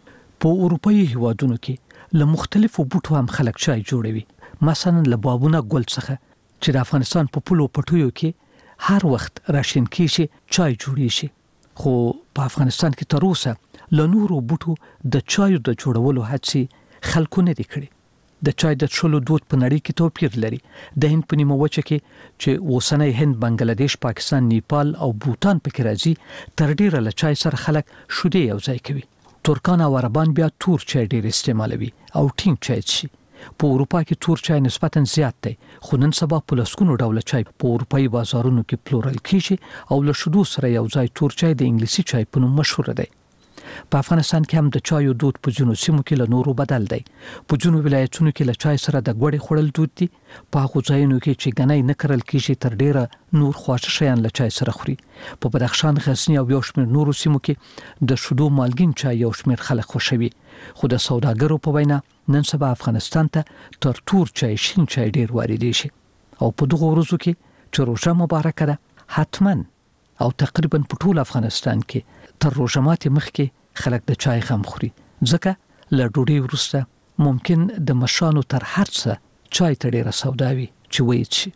په اروپایي هیوادونو کې له مختلفو بوټو هم خلک چای جوړوي مثلا له بابونه ګل څخه چې د افغانستان په پولو پټیو کې هر وخت راشین کیږي چای جوړی شي خو په افغانستان کې تر اوسه له نورو بوټو د چایو د جوړولو هڅې خلکو نه دي کړې د چای د څښلو دود په نړۍ کې توپیر لري د هند په نیمه وچه کې چې اوسنۍ هند بنگلاديش پاکستان نیپال او بوتان پکې راځي تر ډیره له چای سره خلک شودې یو ځای کوي ترکان او عربان بیا تور چای ډیر استعمالوي او ټینګ چای څښي په اروپا کې تور چای نسبتا زیات دی خو نن سبا په لسګونو ډول چای په اروپایي بازارونو کې پلورل کیږي او له شودو سره یو ځای تور چای د انګلیسي چای په نوم مشهور دی په افغانستان کې هم د چایو دود په ځینو سیمو کې له نورو بدل دی په ځینو ولایتونو کې له چای سره د غوړي خوړل دود دي په هغو ځایونو کې چې غنۍ نه کرل کیږي تر ډیره نور خواږه شیان له چای سره خوري په بدخشان غزنی او یو شمېر نورو سیمو کې د شودو مالګین چای یو شمېر خلک خوښوي خو د سوداګرو په وینا نن سبا افغانستان ته تر تور چای شین چای ډیر واردې شي او په دغه ورځو کې چې روژه مبارکه ده حتما او تقریبا په ټول افغانستان کې تر روژه ماتې مخکې خلک د چای غم خوري ځکه له ډوډۍ وروسته ممکن د مشانو تر هر څه چای ته ډیره سوداوي چې وایي شي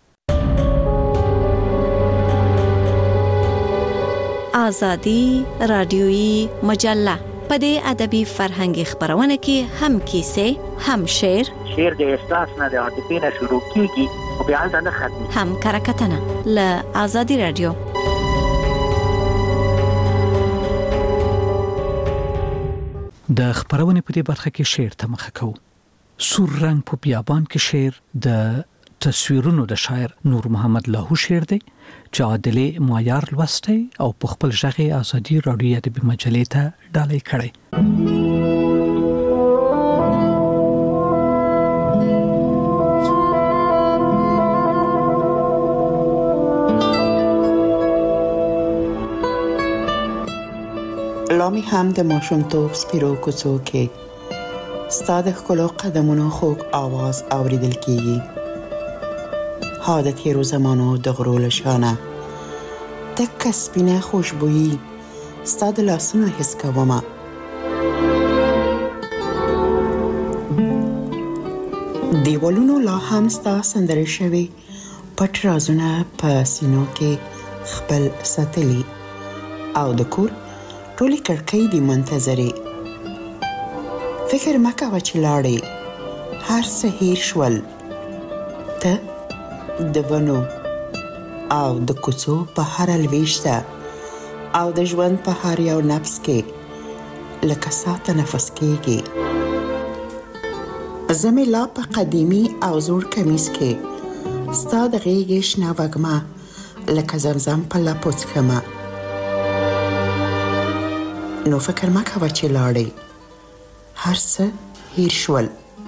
آزادی رادیویی مجله په دې ادبي فرهنګي خبرونه کې هم کیسې هم شعر د احساس نه د عاطفې نه شروع کیږي او بیا نه ختمي هم کرکټنه له آزادی رادیو د خبرونه په دې برخه کې شعر ته مخه کوو سور رنگ په بیابان کې شعر د تصویرونو د شاعر نور محمد لاهو شعر دی چې عادلې معیار لوستی او په خپل ژغه آزادی رادیو ادبي مجلې ته ډالۍ کړی لا مې هم د ماشومتوب سپیرو کوڅو کې ستا د ښکلو قدمونو خوږ آواز اورېدل کېږي. ها د تېرو زمانو د غرو له شانه تکه سپینه خوشبويي ستا د لاسونو حس کومه. دیوالونو لا هم ستا سندرې شوي پټ رازونه په سینو کې خپل ساتلي او د کور ټولې کړکۍ دې منتظرې. فکر مه کوه چې لاړې هر څه هیر شول. ته د ونو او د کوڅو په هره لویشته او د ژوند په هر یو نفس کې لکه ساه تنفس کېږي. زه مې لا په قدیمي او زوړ کمیس کې ستا د غېږې شنه وږمه لکه زمزم په لپو څښمه. نو فکر مه کوه چې لاړې هر څه هیر شول.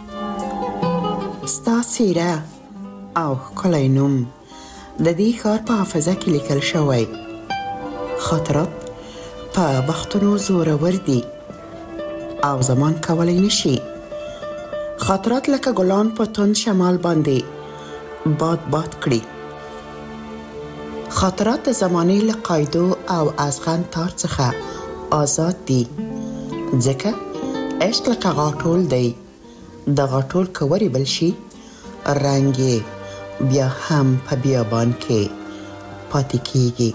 ستا څېره او ښکلی نوم د دې ښار په حافظه کې لیکل شوی. خاطرات په وختونو زورور دي او زمان کولی نشي. خاطرات لکه ګلان په توند شمال باندې باد باد کړي. خاطرات د زمانې له قاعدو او ازغن تار څخه آزاد دي. ځکه عشق لکه غاټول دی. د غاټول که ورېبل شي رنګ یې بیا هم په بیابان کې پاتې کېږي.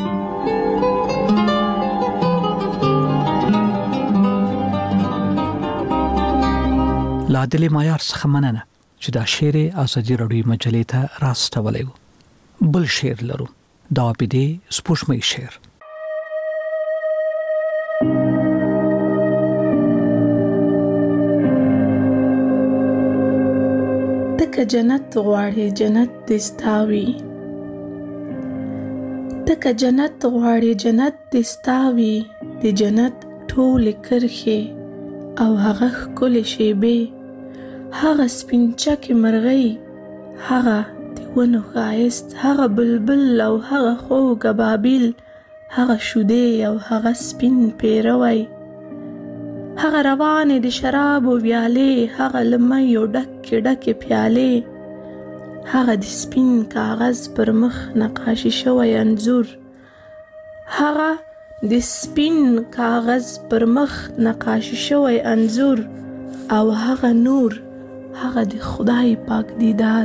له عادل معیار څخه مننه چې دا شعر ازادي راډیو مجلې ته راستولی و. بل شعر لرو، دا عابدې سپوږمۍ شعر. تکه جنت غواړي جنت دې ستا وي. تکه جنت غواړي جنت دې ستا وي. د جنت ټولې کرښې او هغه ښکلې شیبې، هغه سپین چکې مرغۍ، هغه د ونو ښایست، هغه بلبل او هغه خوږ ابابیل، هغه شودې او هغه سپین پیروی، هغه روانې د شرابو ویالې، هغه له میو ډکې ډکې پیالې، هغه د سپین کاغذ پر مخ نقاشي شوی انځور، هغه د سپین کاغذ پر مخ نقاشي شوی انځور، او هغه نور، هغه د خدای پاک دیدار.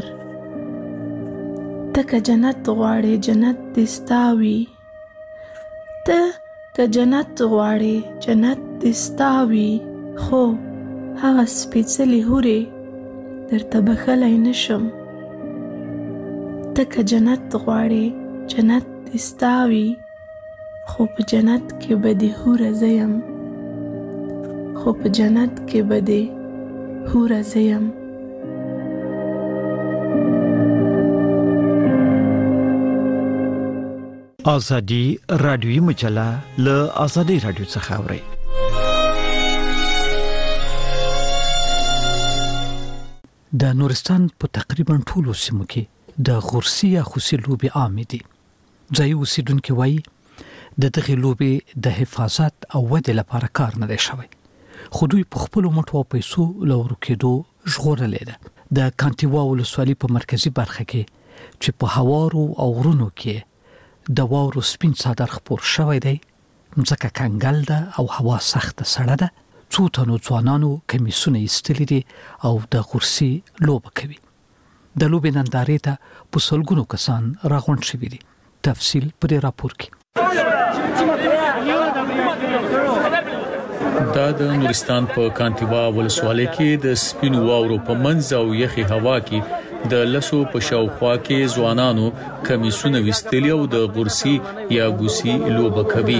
تکه جنت غواړي جنت دې ستا وي. ته که جنت غواړي جنت دې ستا وي. خو هغه سپېڅلې حورې درته بښلی نشم. ته که جنت غواړي جنت دې ستا وي. خو په جنت کې به دې حوره زه یم. خو په جنت کې به دې حوره زه یم. ازادي راډیوي مجله له ازادي راډیو څخه اوري. د نورستان په تقریبا ټولو سیمو کې د غورسي یا خوسي لوبې عامې دي. ځایي اوسیدونکي وایي د دغې لوبې د حفاظت او ودې لپاره کار نه دی شوی، خو دوی په خپلو مټو او پیسو له ورکېدو ژغورلې ده. د کانټیوا ولسوالۍ په مرکزي برخه کې چې په هوارو او غرونو کې د واورو سپین څادر خپور شوی دی، ځکه کنګل ده او هوا سخته سړه ده. څو تنو ځوانانو کمیسونه ایستلي دي او د غورسي لوبه کوي. د لوبې نندارې ته په سلګونو کسان راغونډ شوي دي. تفصیل په دې راپور کې. دا د نورستان په کانټیوا ولسوالۍ کې د سپینو واورو په منځ او یخي هوا کې د لسو په شاوخوا کې ځوانانو کمیسونه وستلي او د غورسي یا ګوسي لوبه کوي.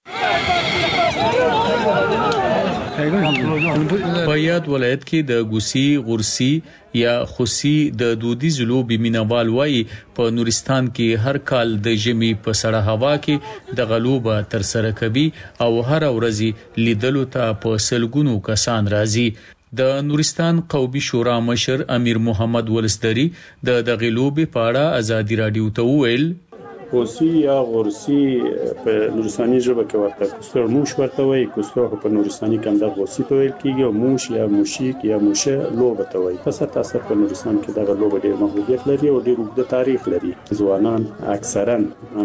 په یاد ولایت کې د ګوسي، غورسي یا خوسي د دودیز لوبې مینوال وایي په نورستان کې هر کال د ژمي په سړه هوا کې د غلوبه تر سره کوي او هر ورځ لیدلو ته په سلګونو کسان راځي. د نورستان قومي شورا مشر امیر محمد ولسدری د دغه لوبې په اړه ازادي راډیو ته وویل: غوسی یا غورسی په نورستاني ژبه کې ورته کوستر موش ورته وایي. کوستر په نورستاني کې د غوسی په ویل کېږي او موش یا موشیک یا موشه لوبه ته وایي. پس تاسو په نورستان کې دغه لوبه ډېر محبوبیت لري او ډېر اوږده تاریخ لري. ځوانان اکثرا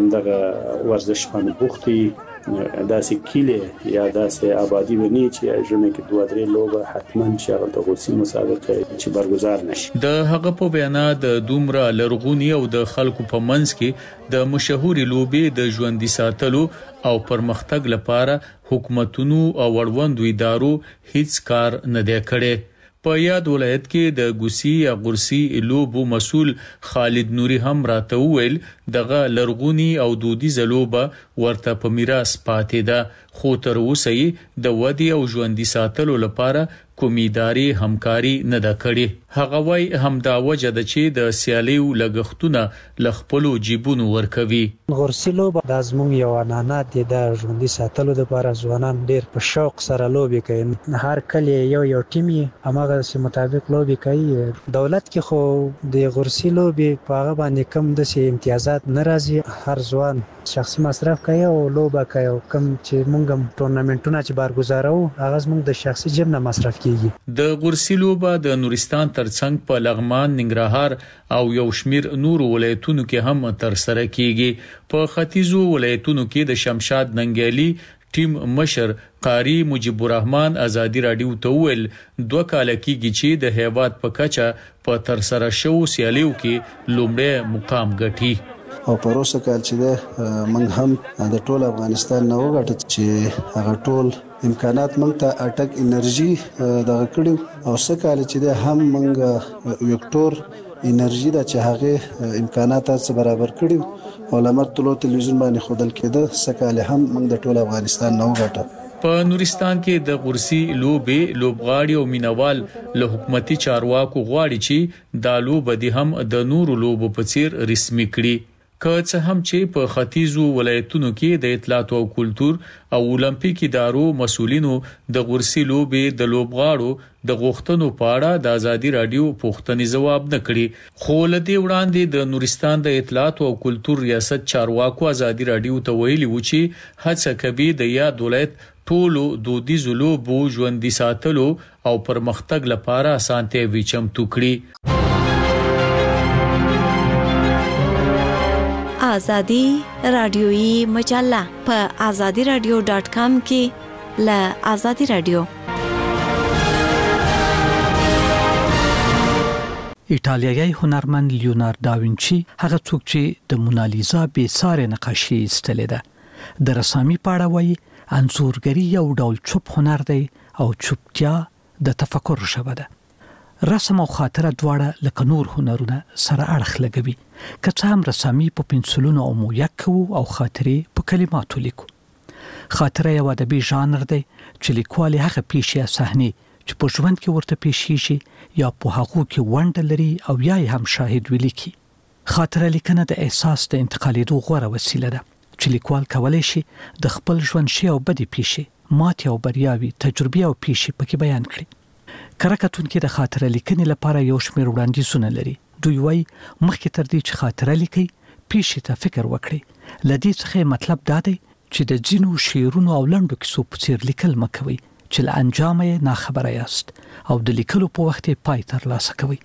همدغه ورزش باندې بوخت دي. داسې کیله یا داسې آبادی ونی چې ژمه کې دوه درې لوبه حتما چې هغه د غوسی مسابقه چې برگزار نشي. د هغه په بیان د دومره لرغونی او د خلکو په منځ کې د مشهوري لوبې د ژوندۍ ساتلو او پرمختګ لپاره حکومتونو او وړوندو ادارو هیڅ کار نه دی کړی. په یاد ولایت کې د ګوسی یا غورسی لوبو مسول خالد نوري هم راته ویل دغه لرغونی او دودیزه لوبه ورته په میراث پاتې ده، خو تر اوسه د ودی او ژوندۍ ساتلو لپاره کومې ادارې همکاري نه ده کړې. هغه وايي همدا وجه ده چې د سیالیو لګښتونه ل خپلو جیبونو ورکوي. غورسی لوبه د زموږ یو عنعنه ده د ژوندۍ ساتلو لپاره ځوانان ډېر په شوق سره لوبې کوي. هر کله یو ټیم یې همغه سي مطابق لوبې کوي. دولت کې خو د غورسی لوبې په هغه باندې کم د سي امتیازات ناراضي. هر ځوان شخصي مصرف کوي او لوبه کوي. کم چې موږ ټورنمنټونه چې برگزارو هغه موږ د شخصي جیب نه مصرف د غورسی لوبه د نورستان ترڅنګ په لغمان، ننګرهار او یو شمیر نور ولایتونو کې هم تر سره کیږي. په ختیځو ولایتونو کې د شمشاد ننګیالي ټیم مشر قاری مجيب الرحمن ازادي رادیو ته ویل 2 کال کېږي چې د هیواد په کچه په تر سره شو سیالیو کې لومړی مقام ګټي. او پروسه کال چې ده موږ هم د ټول افغانستان نه وګټل چې هغه ټول امکانات موږ ته اټک انرژي دغه کړو او سکه چې ده هم موږ وکټور انرژي د چې هغه امکانات سره برابر کړو او لمر طلوع تلویزیون باندې خودل کېده سکه هم موږ د ټول افغانستان نه وګټل. په نورستان کې د غورسی لوبې لوبغاړي او مینوال له حکومتي چارواکو غواړي چې دا لوبه د هم د نورو لوبو په څیر رسمي کړي. که څه هم چې په ختیځو ولایتونو کې د اطلاعات او کلتور او اولمپیک ادارو مسؤلینو د غورسی لوبې د لوبغاړو د غوښتنو په اړه د ازادي رادیو پوښتنې ځواب نه کړي، خو لدې وړاندې د نورستان د اطلاعات او کلتور ریاست چارواکو ازادي رادیو ته ویلي و چې هڅه کوي د یاد ولایت ټولو دودیزو لوبو ژوندۍ ساتلو او پرمختګ لپاره اسانتیاوي چمتو کړي. آزادی رادیویی مجله په azadiradio.com کې له آزادی رادیو. ایټالیایی هنرمند لیوناردو داوینچی هغه څوک چې د مونالیزا بې ساري نقاشي ایستلې ده د رسامي په اړه وایي انځورګری یو ډول چوپ هنر دی او چوپتیا د تفکر ژبه ده. رسم او خاطره دواړه لکه نور هنرونه سره اړخ لګوي. که څه هم رسامي په پنسلونو او مویک کوو او خاطرې په کلماتو لیکو. خاطره یو ادبي ژانر دی چې لیکوال هغه پیښې یا صحنې چې په ژوند کې ورته پیښیږي یا په هغه کې ونډه لري او یا هم شاهد ولیکي. خاطره لیکنه د احساس د انتقالېدو غوره وسیله ده چې لیکوال کولی شي د خپل ژوند شی او بدې پیښې، ماتې او بریاوي، تجربې او پیښې پکې بیان کړي. کرکټونکو د خاطره لیکنې لپاره یو شمېر وړاندیزونه لري. دوی وایي مخکې تر دې چې خاطره لیکي پیښې ته فکر وکړي. لدې څخه مطلب دا دی چې د ځینو شعرونو او لنډو کیسو په څیر لیکل مکوي چې له انجام یې ناخبره یاست او د لیکلو په وخت یې پای تر لاسه کوي.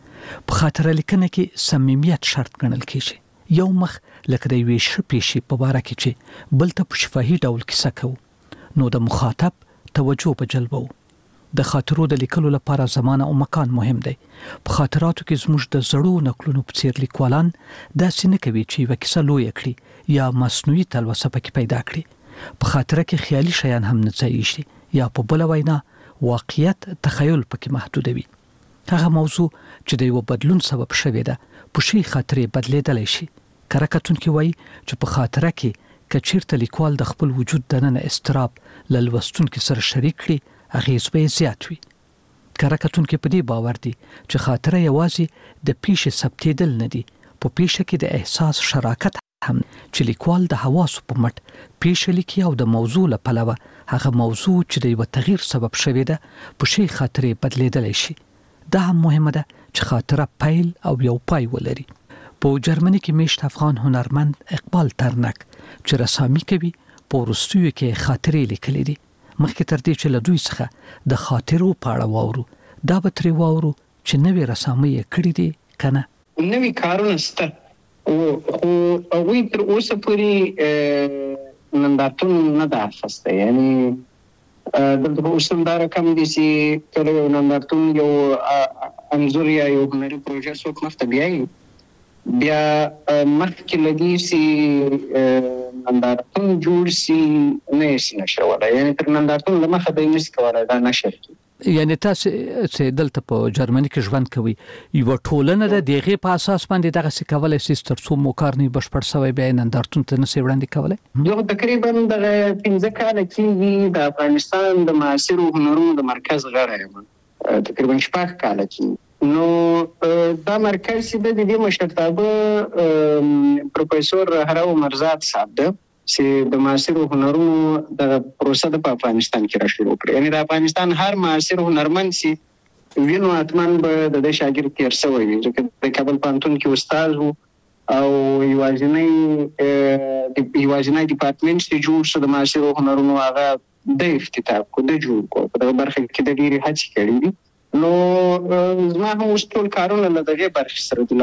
په خاطره لیکنه کې صمیمیت شرط ګڼل کیږي. یو مخ لکه د یوې ښې پیښې په باره کې چې بل ته په شفاهي ډول کیسه کوو نو د مخاطب توجه به جلبوو. د خاطرو د لیکلو لپاره زمانه او مکان مهم دی. په خاطراتو کې زموږ د زړو نقلونو په څیر لیکوالان داسې نه کوي چې یوه کیسه لویه کړي یا مصنوعي تلوسه پکې پیدا کړي. په خاطره کې خیالي شیان هم نه ځایېږي یا په بله وینا واقعیت تخیل پکې محدودوي. هغه موضوع چې د یو بدلون سبب شوی ده په شي خاطرې بدلیدلی شي. کرکټونکو وایي چې په خاطره کې که چیرته لیکوال د خپل وجود دننه استراب له لوستونکو سره شریک کړي اغیز به زیات وي. کرکټونکو په دې باور دي چې خاطره یوازې د پیښې ثبتېدل نه دي، په پیښه کې د احساس شراکت هم چې لیکوال د حواسو په مټ پیښه لیکي او د موضوع له پلوه هغه موضوع چې د یو تغییر سبب شوی ده په شي خاطرې بدلیدلی شي. دا هم مهمه ده چې خاطره پیل او یو پای ولري. په جرمني کې میشت افغان هنرمند اقبال ترنک چې رسامي کوي په وروستیو کې خاطرې لیکلې دي. مخکې تر دې چې له دوی څخه د خاطرو په اړه واورو، دا به ترې واورو چې نوې رسامي یې کړې دي کنه. نوې کارونه شته او هغوی تر اوسه پورې نندارتون نه ده اخیستی. یعنی دلته به اوس هم دا رقم دي چې کله یو نندارتون یو انځور یا یو هنري پروژه څوک مخته بیایي، بیا مخکې له دې چې نندارتون جوړ سي نه یې شي نشرولی. یعنې تر نندارتون له مخه به یې نشي کولی دا نشر کړي. یعنی تاسو چې دلته په جرمني کې ژوند کوي یو ټولنه د دغه په اساس باندې دغه څه کولای شي تر څو مو کار نه بشپړ شوی بیا نندارتون ته نشي وړاندې کولای. یو تقریبا د 15 کال کېږي د افغانستان د معاصرو هنرونو د مرکز غړی یم، تقریبا 6 کال کېږي. نو دا مرکز چې د دې مشرتابه پروفیسور هراو مرزاد صاحب ده چې د معاصرو هنرونو د پروسه په افغانستان کې را شروع کړې. یعنی د افغانستان هر معاصر هنرمند چې وینو اتمن به د شاګرد تیر شوی وي، ځکه د کابل پوهنتون کې استاد وو او یوازینی ډپارټمنټ چې جوړ شو د معاصرو هنرونو هغه د افتتاح کو د جوړ کو په دغه برخه کې د ډېرې هڅې کړې دي. نو زما هم اوس ټول کارونه له دغې برخې سره د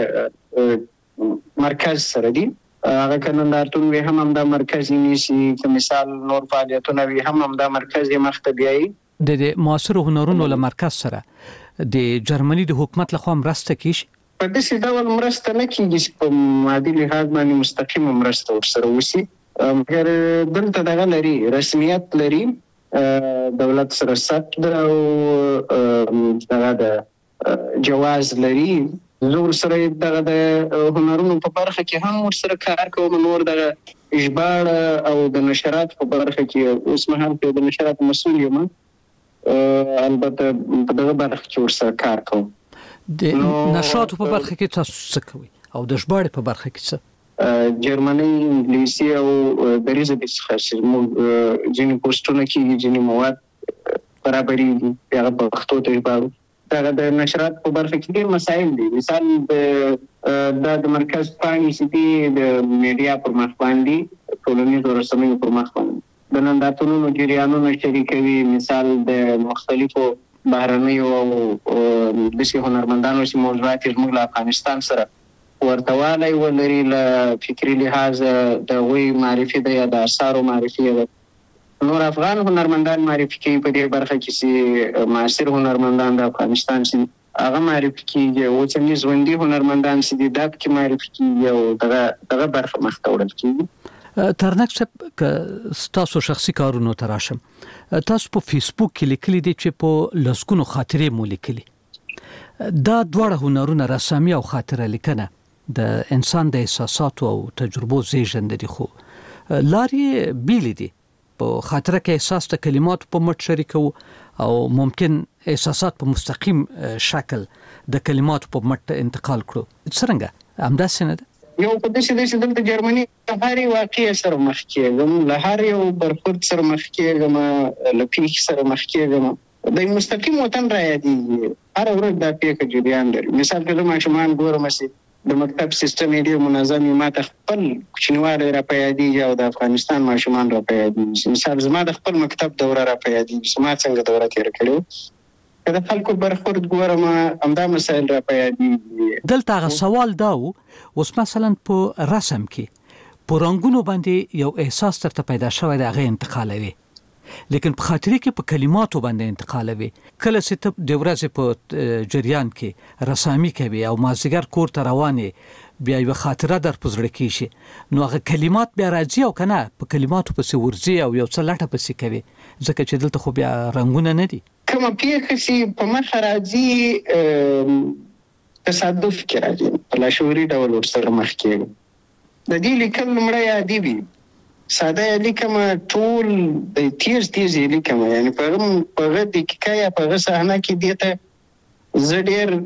لامدې مرکز سره دي. هغه که نندارتون وي هم همدا مرکز یې نیسي، که مثال نور فعالیتونه وي هم همدا مرکز یې مخته بیایي. د معاصرو هنرونو له مرکز سره د جرمني د حکومت لخوا مرسته کیږي؟ په داسې ډول مرسته نه کیږي چې په مادي لحاظ باندې مستقیمه مرسته ورسره وشي، مګر دلته دغه لري، رسمیت لري، دولت سره ثبت ده او دغه د جواز لري. زه ورسره دغه د هنرونو په برخه کې هم ورسره کار کوم. نور دغه ژباړه او د نشرات په برخه کې اوس مهال کې د نشرات مسؤل یم، البته په دغه برخه کې ورسره کار کوم. د نشراتو په برخه کې تاسو څه کوئ او د ژباړې په برخه کې څه؟ جرمني، انګلیسي او دري ژبې څخه چې موږ ځینې پوسټونه کېږي، ځینې مواد برابرېږي، هغه په پښتو ته ژباړو. دغه د نشرات په برخه کې ډېر مسایل دي. مثال د مرکز پاڼې چې دي د میډیا پر مخ باندې، ټولنیزو رسنیو پر مخ باندې د نندارتونونو جریانونه شریکوي. مثال د مختلفو بهرنیو او داسې هنرمندانو چې موضوعات یې زموږ له افغانستان سره ورته والی ولري، له فکري لحاظ د هغوی معرفي ده یا د اثارو معرفي ده. نور افغان هنرمندان معرفي کوي په دې برخه کې چې معاصر هنرمندان د افغانستان چې هغه معرفي کېږي، اوسني ژوندي هنرمندان چې دي دا پکې معرفي کېږي او دغه برخه مخته وړل کېږي. ترنک صاحب، که ستاسو شخصي کارونو ته راشم، تاسو په فیسبوک کې لیکلي دي چې په لسګونو خاطرې مو لیکلي. دا دواړه هنرونه، رسامي او خاطره لیکنه، د انسان د احساساتو او تجربو زیږنده دي، خو لارې بیلې دي. په خاطره کې احساس د کلماتو په مټ شریکو او ممکن احساسات په مستقیم شکل د کلماتو په مټ انتقال کړو. څنګه همداسې نه ده؟ یو په داسې دی چې دلته جرمني هر یو واقعه سره مخ کېږم، له هر یو برخورد سره مخ کېږم، له پیښې سره مخ کېږم. د مستقیم وطن را یادېږي، هره ورځ دا پیښه جریان لري. مثال که زه ماشومان ګورم چې د مکتب سیستم یې ډېر منظم وي، ما ته خپل کوچنیوالی را په یادېږي او د افغانستان ماشومان را په یادېږي. مثال زما د خپل مکتب دوره را په یادېږي چې ما څنګه دوره تېره کړې. که د خلکو برخورد ګورم همدا مسایل را په یادېږي. دلته هغه سوال دا و، اوس مثلا په رسم کې په رنګونو باندې یو احساس درته پیدا شوی دی، هغه انتقالوي، لیکن په خاطرې کې په کلماتو باندې انتقالوي. کله چې ته د ورځې په جریان کې رسامي کوي او مازدیګر کور ته روانې، بیا یو خاطره در په زړه کېږي، نو هغه کلمات بیا راځي او کنه په کلماتو پسې ورځي او یو څه لټه پسې کوي، ځکه چې دلته خو بیا رنګونه نه دي. کومه پیښه چې په مخه راځي تصادف کې راځي، په لاشعوري ډول ورسره مخ کېږي. د دې لیکل لومړی عادي وي، ساده یې لیکم، ټول د تیز یې لیکم. یعنی په هغه دقیقه یا په هغه صحنه کې دې ته زه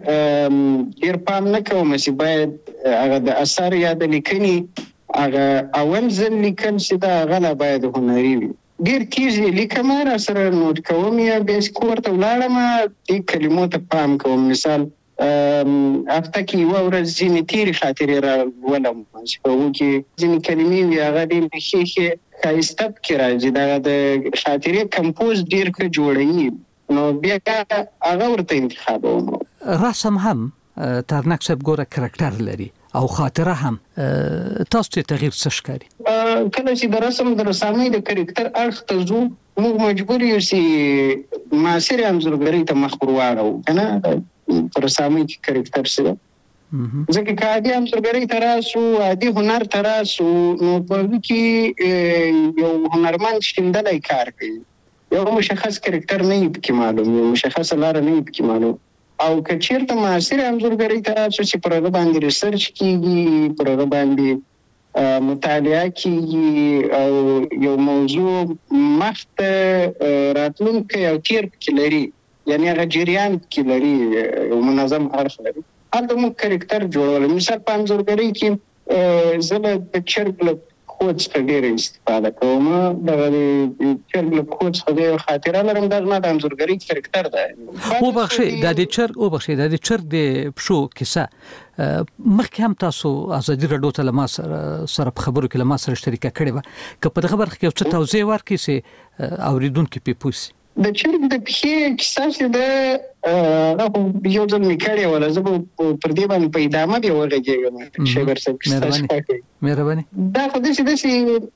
ډېر پام نه کوم چې باید هغه د اثر یا د لیکنې هغه اول ځل لیکل چې دا هغه لا باید هنري وي. ډېر تیز یې لیکم، را سره نوټ کوم، یا بیا چې کور ته ولاړم دې کلمو ته پام کوم. مثال هفته کې یوه ورځ ځینې تېرې خاطرې راولم چې په هغو کې ځینې کلمې وي هغه ډېرې ښې ښایسته پکې راځي دغه د خاطرې کمپوز ډېر ښه جوړوي نو بیا هغه ورته انتخابوم. رسم هم ترنک صاحب ګوره کرکټر لري او خاطره هم تاسو ته تغییر څه ښکاري؟ کله چې د رسم د رسامۍ د کرکټر اړخ ته ځو موږ مجبور یو چې معاصرې انځورګرۍ ته مخ ور واړوو که نه په رسامۍ کې کرکټر سره ځکه که عادي انځورګرۍ ته راسو عادي هنر ته راسو نو په هغه کې یو هنرمند شیندلی کار کوي یو مشخص کرکټر نه وي پکې معلوم یو مشخصه لاره نه وي پکې معلوم او که چېرته معاصرې انځورګرۍ ته راسو چې پر هغه باندې ریسرچ کېږي پر هغه باندې مطالعه کېږي او یو موضوع مخ ته راتلونکی او تیر پکې لري یعنی هغه جریان پکې لري یو منظم اړخ لري هلته موږ کرکټر جوړولی مثال په انځورګرۍ کې زه د چرګ له پښو څخه ډېره استفاده کوم دغه د چرګ له پښو څخه د یو خاطره لرم دا زما د انځورګرۍ کرکټر دی. وبخښئ دا د چرګ د پښو کیسه مخکې هم تاسو ازادي راډیو ته له ما سره په خبرو کې له ما سره شریکه کړې وه که په دغه برخه کې یو څه توضیح ورکړئ چې اورېدونکي پرې پوه شي. د چرګ د پښې کیسه چې ده هغه خو یو ځل مې کړې وله زه به پر دې باندې په ادامه بیا وغږېږم شیبر صاحب مهرباني دا خو داسې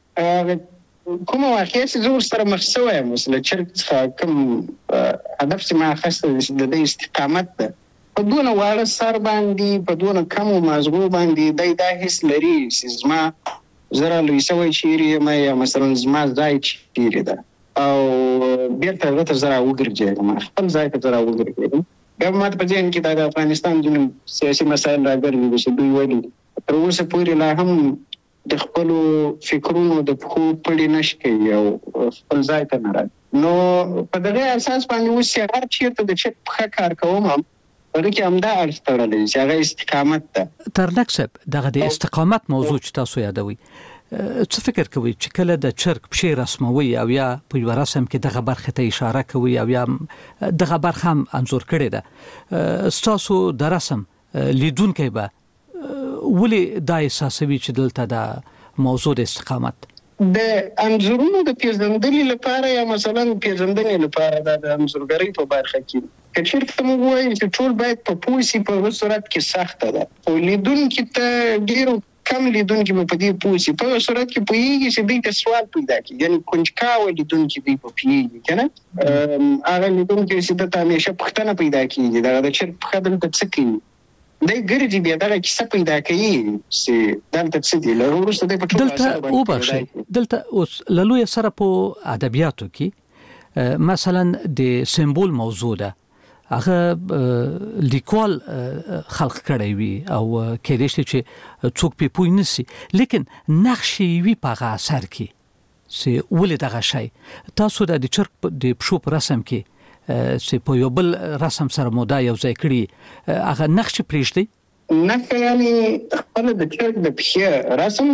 کومه واقعه چې زه ورسره مخ شوی یم اوس له چرګ څخه کوم هدف چې ما اخیستی د ده استقامت ده په دونه واړه سر باندې په دونه کمو مازغو باندې دی دا حس لري چې زما زه رالوی شوی چیرې یم یا مثلا زما ځای چیرې ده او بیرته هغه ته زه راوګرځېږم خپل ځای ته زه راوګرځېږم بیا به ماته په ذهن کې دا د افغانستان ځینې سیاسي مسایل راګرځېدي چې دوی ولې تر اوسه پورې لا هم د خپلو فکرونو د پښو پړې نشي کوي او خپل ځای ته نه راځي نو په دغه اساس باندې اوس چې هر چېرته د چرګ پښه کار کوم هم هغه کې همدا اړخ تړلی چې هغه استقامت ده. ترنک صاحب دغه د استقامت موضوع چې تاسو یادوئ څه فکر کوئ چې کله د چرګ پښې رسموي او یا په یوه رسم کې دغه برخې ته اشاره کوي او یا دغه برخه هم انځور کړې ده ستاسو د رسم لیدونکی به ولې دا احساسوي چې دلته د موضوع د استقامت د انځورونو د پیژندنې لپاره یا مثلا پیژندنې لپاره د انځورګرۍ په برخه کې که چېرته موږ وایو چې ټول باید په پوه شي په هغه صورت کې سخته ده خو لیدونکي ته ډېرو کم لیدونکي به په دې پوه شي په هغه صورت کې پوهېږي چې دوی ته سوال پیدا کړي یعنې کنجکاوه لیدونکي دوی به پوهېږي که نه هغه لیدونکي چې ده ته همیشه پوښتنه پیدا کېږي دغه د چرګ پښه دلته څه کوي دی ګرځي بیا دغه کیسه پیدا کوي چې دلته څه دي له وروسته دی په ټول دلته وبخښئ دلته اوس له لویه سره په ادبیاتو کې مثلا د سمبول موضوع ده هغه لیکوال خلق کړی وي او کېدای شي چې څوک پې پوه نه شي لیکن نقش یې وي په هغه اثر کې چې ولې دغه شی تاسو د چرګ د پښو په رسم کې چې په یو بل رسم سره مودا یو ځای کړي هغه نقش پرېږدي نقش یعنې خپله د چرګ د پښې رسم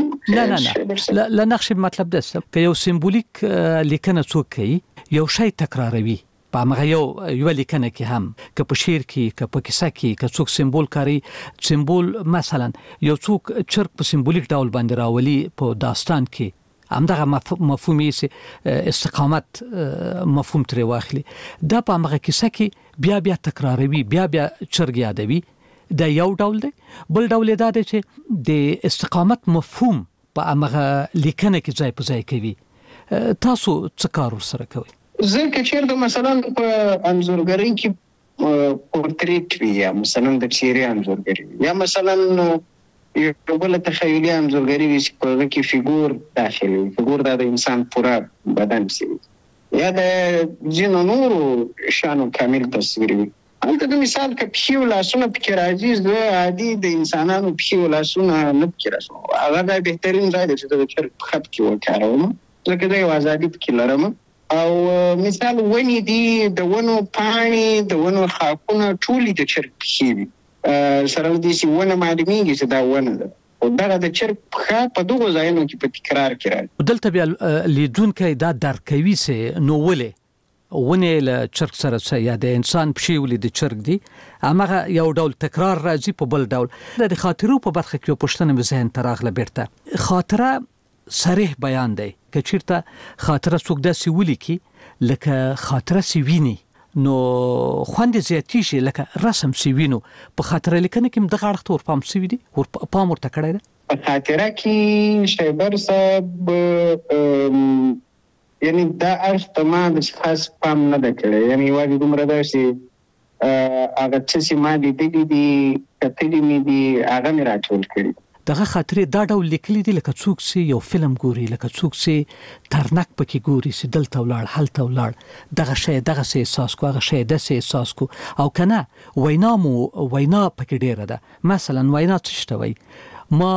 نه نقش مطلب ده که یو سمبولیک لیکنه څوک کوي یو شی تکراروي په هغه یو لیکنه کې هم که په شعر کې که په کیسه کې که څوک سمبول کاري سمبول مثلا یو څوک چرګ په سمبولیک ډول باندې راولي په داستان کې همدغه مفهوم یې استقامت مفهوم ترې واخلي دا په هغه کیسه کې بیا تکراروي بیا چرګ یادوي دا یو ډول دی بل ډول دا دی چې د استقامت مفهوم په هغه لیکنه کې ځای په ځای کوي تاسو څه کار ورسره کوئ زه که چېرته مثلا په انځورګرۍ کې پورتریټ وي یا مثلا د څېرې انځورګري وي یا مثلا یو بله تخیلي انځورګري وي چې په هغه کې فیګور داخل وي فیګور دا د انسان پوره بدن سي یا د ځینو نورو شیانو کامل تصویر وي هلته د مثال که پښې او لاسونه پکې راځي زه عادي د انسانانو پښې او لاسونه نه پکې رسموم هغه دا بهترین ځای دی چې زه د چرګ پښه پکې وکاروم ځکه زه یو ازادي پکې لرم او مثال ونې دي د ونو پاڼې د ونو خاکونه ټولې د چرګ پښې وي سره له دې چې ونه معلومیږي چې دا ونه ده او دغه د چرګ پښه په دغو ځایونو کې په تکرار کې راځي دلته بیا لیدونکی دا درک کوي چې نو ولې ونه له چرګ سره یا د انسان پښې ولې د چرګ دی هغه یو ډول تکرار راځي په بل ډول د خاطرو په برخه کې پښتنه مې ذهن تراغله بیرته خاطره صریح بیان دی که چیرته خاطره څوک داسې ولیکي لکه خاطره سی ویني نو خوند زیاتی شي لکه رسم سی وینو په خاطره لیکنه کې دغه اړخ تور پام سی وي ور پام ورته کړی دی په خاطره کې شیبر صاحب یعنی دا اړخ ته ما د خاص پام نه ده کړی یعنی واجب دومره ده چې هغه چې ما لیدلي دي کتلي مې دي هغه مې راټول کړي دغه خاطرې دا ډول لیکلي دي لکه څوک چې یو فلم ګوري لکه څوک چې ترنک پکې ګوري چې دلته ولاړ هلته ولاړ دغه شی دغه سه احساس کو هغه شی دغه احساس کو او کنه وینا پکې ډیره ده مثلا وینا څه شتوي ما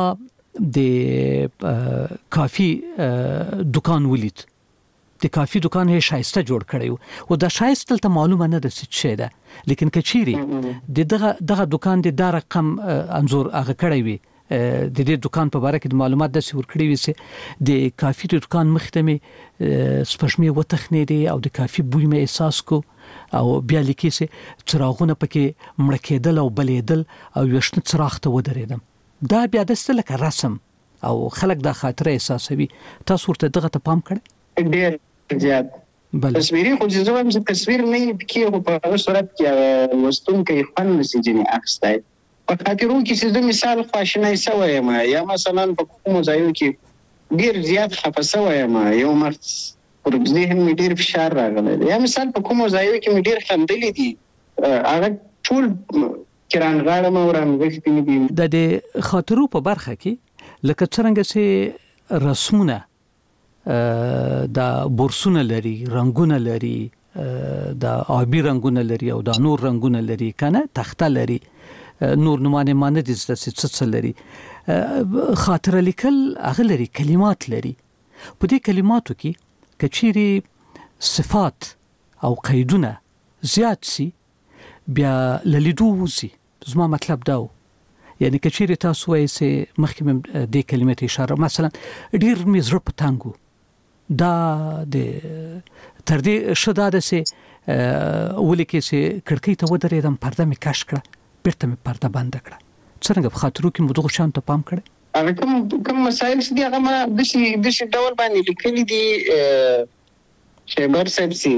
د کافي دکان ولید د کافي دکان هي شایسته جوړ کړی او دا شایسته ته معلومه نه ده څه شي ده لیکن کچيري دغه دکان د رقم انزور هغه کړی وي د دې دکان په اړه کې معلومات د سور کړی وي چې د کافي دکان مختمه سپشمې وتخنې دي او د کافي بوی مې احساس کو او بیا لیکي چې چراغونه پکې مړ کېدل او بلېدل او یشنه چراغ ته ودرېدم دا بیا د ستلکه رسم او خلک د خاطره احساسوي تاسو ورته دغه ته پام کړئ ډېر زیات تصویري خو ځوم چې تصویر نه کې په هغه صورت کې وستون کې فن نسجني اخستای په خاطرو کې چې د مثال خواشنۍ سوې ما یا مثلا په کوم ځای کې ډیر زیات خفصه وای ما یو مرت پر ذهن مې ډیر فشار راغلی یا مثال په کوم ځای کې مې ډیر خندلې دي هغه ټول کرانغاړه ما ورانغښتې دي د خاطرو په برخه کې لکه څنګه چې رسمونه د بورسونه لري رنگونه لري د آبی رنگونه لري او د نور رنگونه لري کنه تخته لري نور نمانه مانه دي څه لري خاطره لیکل هغه لري کلمات لري په دې کلماتو کې کچيري صفات او قیدونه زیات سي بیا للیدو وزي زما مطلب داو یعنی کچيري تاسو وایي چې مخکې د کلمات اشاره مثلا ډیر مزر پتانګو دا د تر دې شداده سي ولیکي چې کړکۍ ته ودرېدم پرده مې کش کړه بیرته مې پرده بند کړه څنګه په خاطرو کې مو دغه شان ته پام کړی هغه کوم مسائل چې هغه ما د شي ډول باندې لیکلي دي شیبر صاحب سي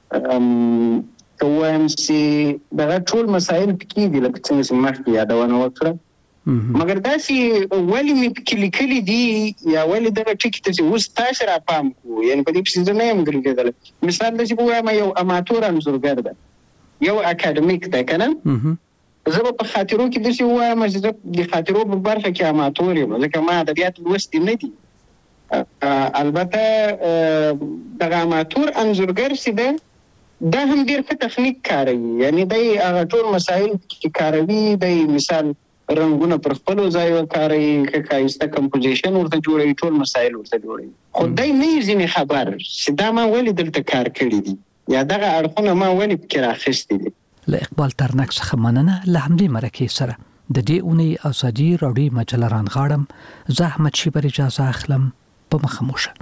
کوم سي دا ټول مسائل پکې دي لکه څنګه مخکې یادونه وکړه مګر دا چې ولی مې لیکلي دي یا ولی دغه ټکی ته اوس تاسو را پام کو یعنی په دې پسې نه یم ګرځېدل مثال د چې وایم یو اماتور انځورګر ده یو اکاډمیک ده کنه زه په خاطرو کې د څه وایم چې د خاطرو په برخه کې اماتور یم ځکه ما ادبیات لوستي نه دي البته دغه اماتور انځورګر سي ده دا هم ډېر ښه تخنیک کاروي یعنی د هغه ټول مسایل کې کاروي د مثال رنگونه پر خپل ځای وکاري کایسته کمپوزیشن ورته جوړوي ټول مسایل ورته جوړوي خو دای نه ځینې خبر چې دا ما ولې دلته کار کړی دي یا دغه اړخونه ما ولې فکر اخیستي دي له اقبال ترنک څخه مننه له همدې مرکې سره د دې اونۍ ازادي راډیو مجله رانغاړم زحمت شي بر اجازه اخلم په مخموشه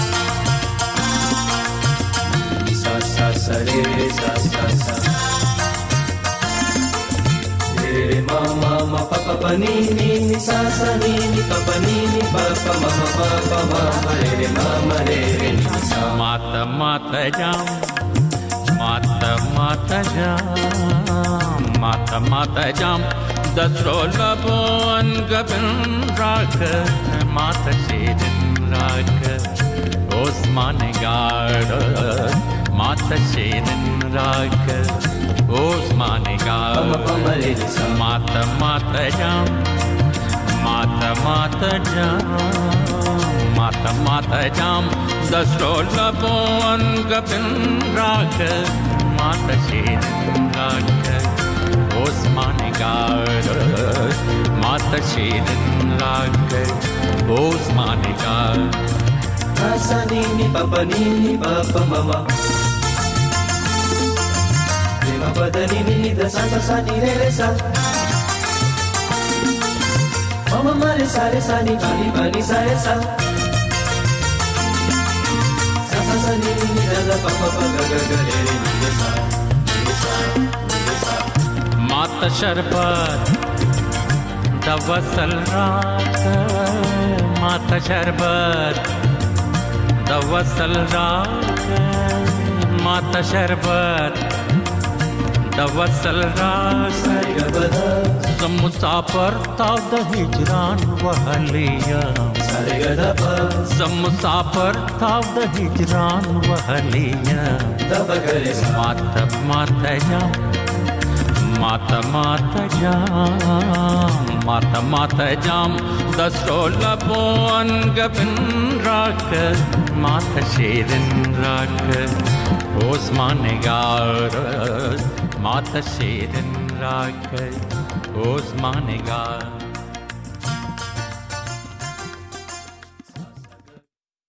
mama ma pa pa pa ni ni ni sa sa ni ni pa pa ni ni pa pa ma ma re mama re ni sa mata mata jam mata mata jam dasro labon gabin rak mata shedin rak osman gard mata shedin rak Osman Gar Mata Mata Jam Mata Mata Jam Mata Mata Jam Dasro Labon Gabin Rak Mata Shedin Rak Osman Gar Mata Shedin Rak Osman Gar Asanini Papa Nini Papa Mama Papa da ni ni da sa sa sa ni re sa Mama ma re sa ni pa ni sa re sa Sa sa sa ni da da pa pa pa ga ga ga re माता शरबत द वसल राख माता शरबत द वसल राख माता शरबत द वसल राख मुसाफर ताव द हिजरान वहलिया मुसाफर ताव द हिजरान वहलिया माता माता जाम माता माता जाम माता माता जाम दसरो लबोन गबन राख माता शेरन राख ओस्मान गार माता शेरन राख ओस्मान गार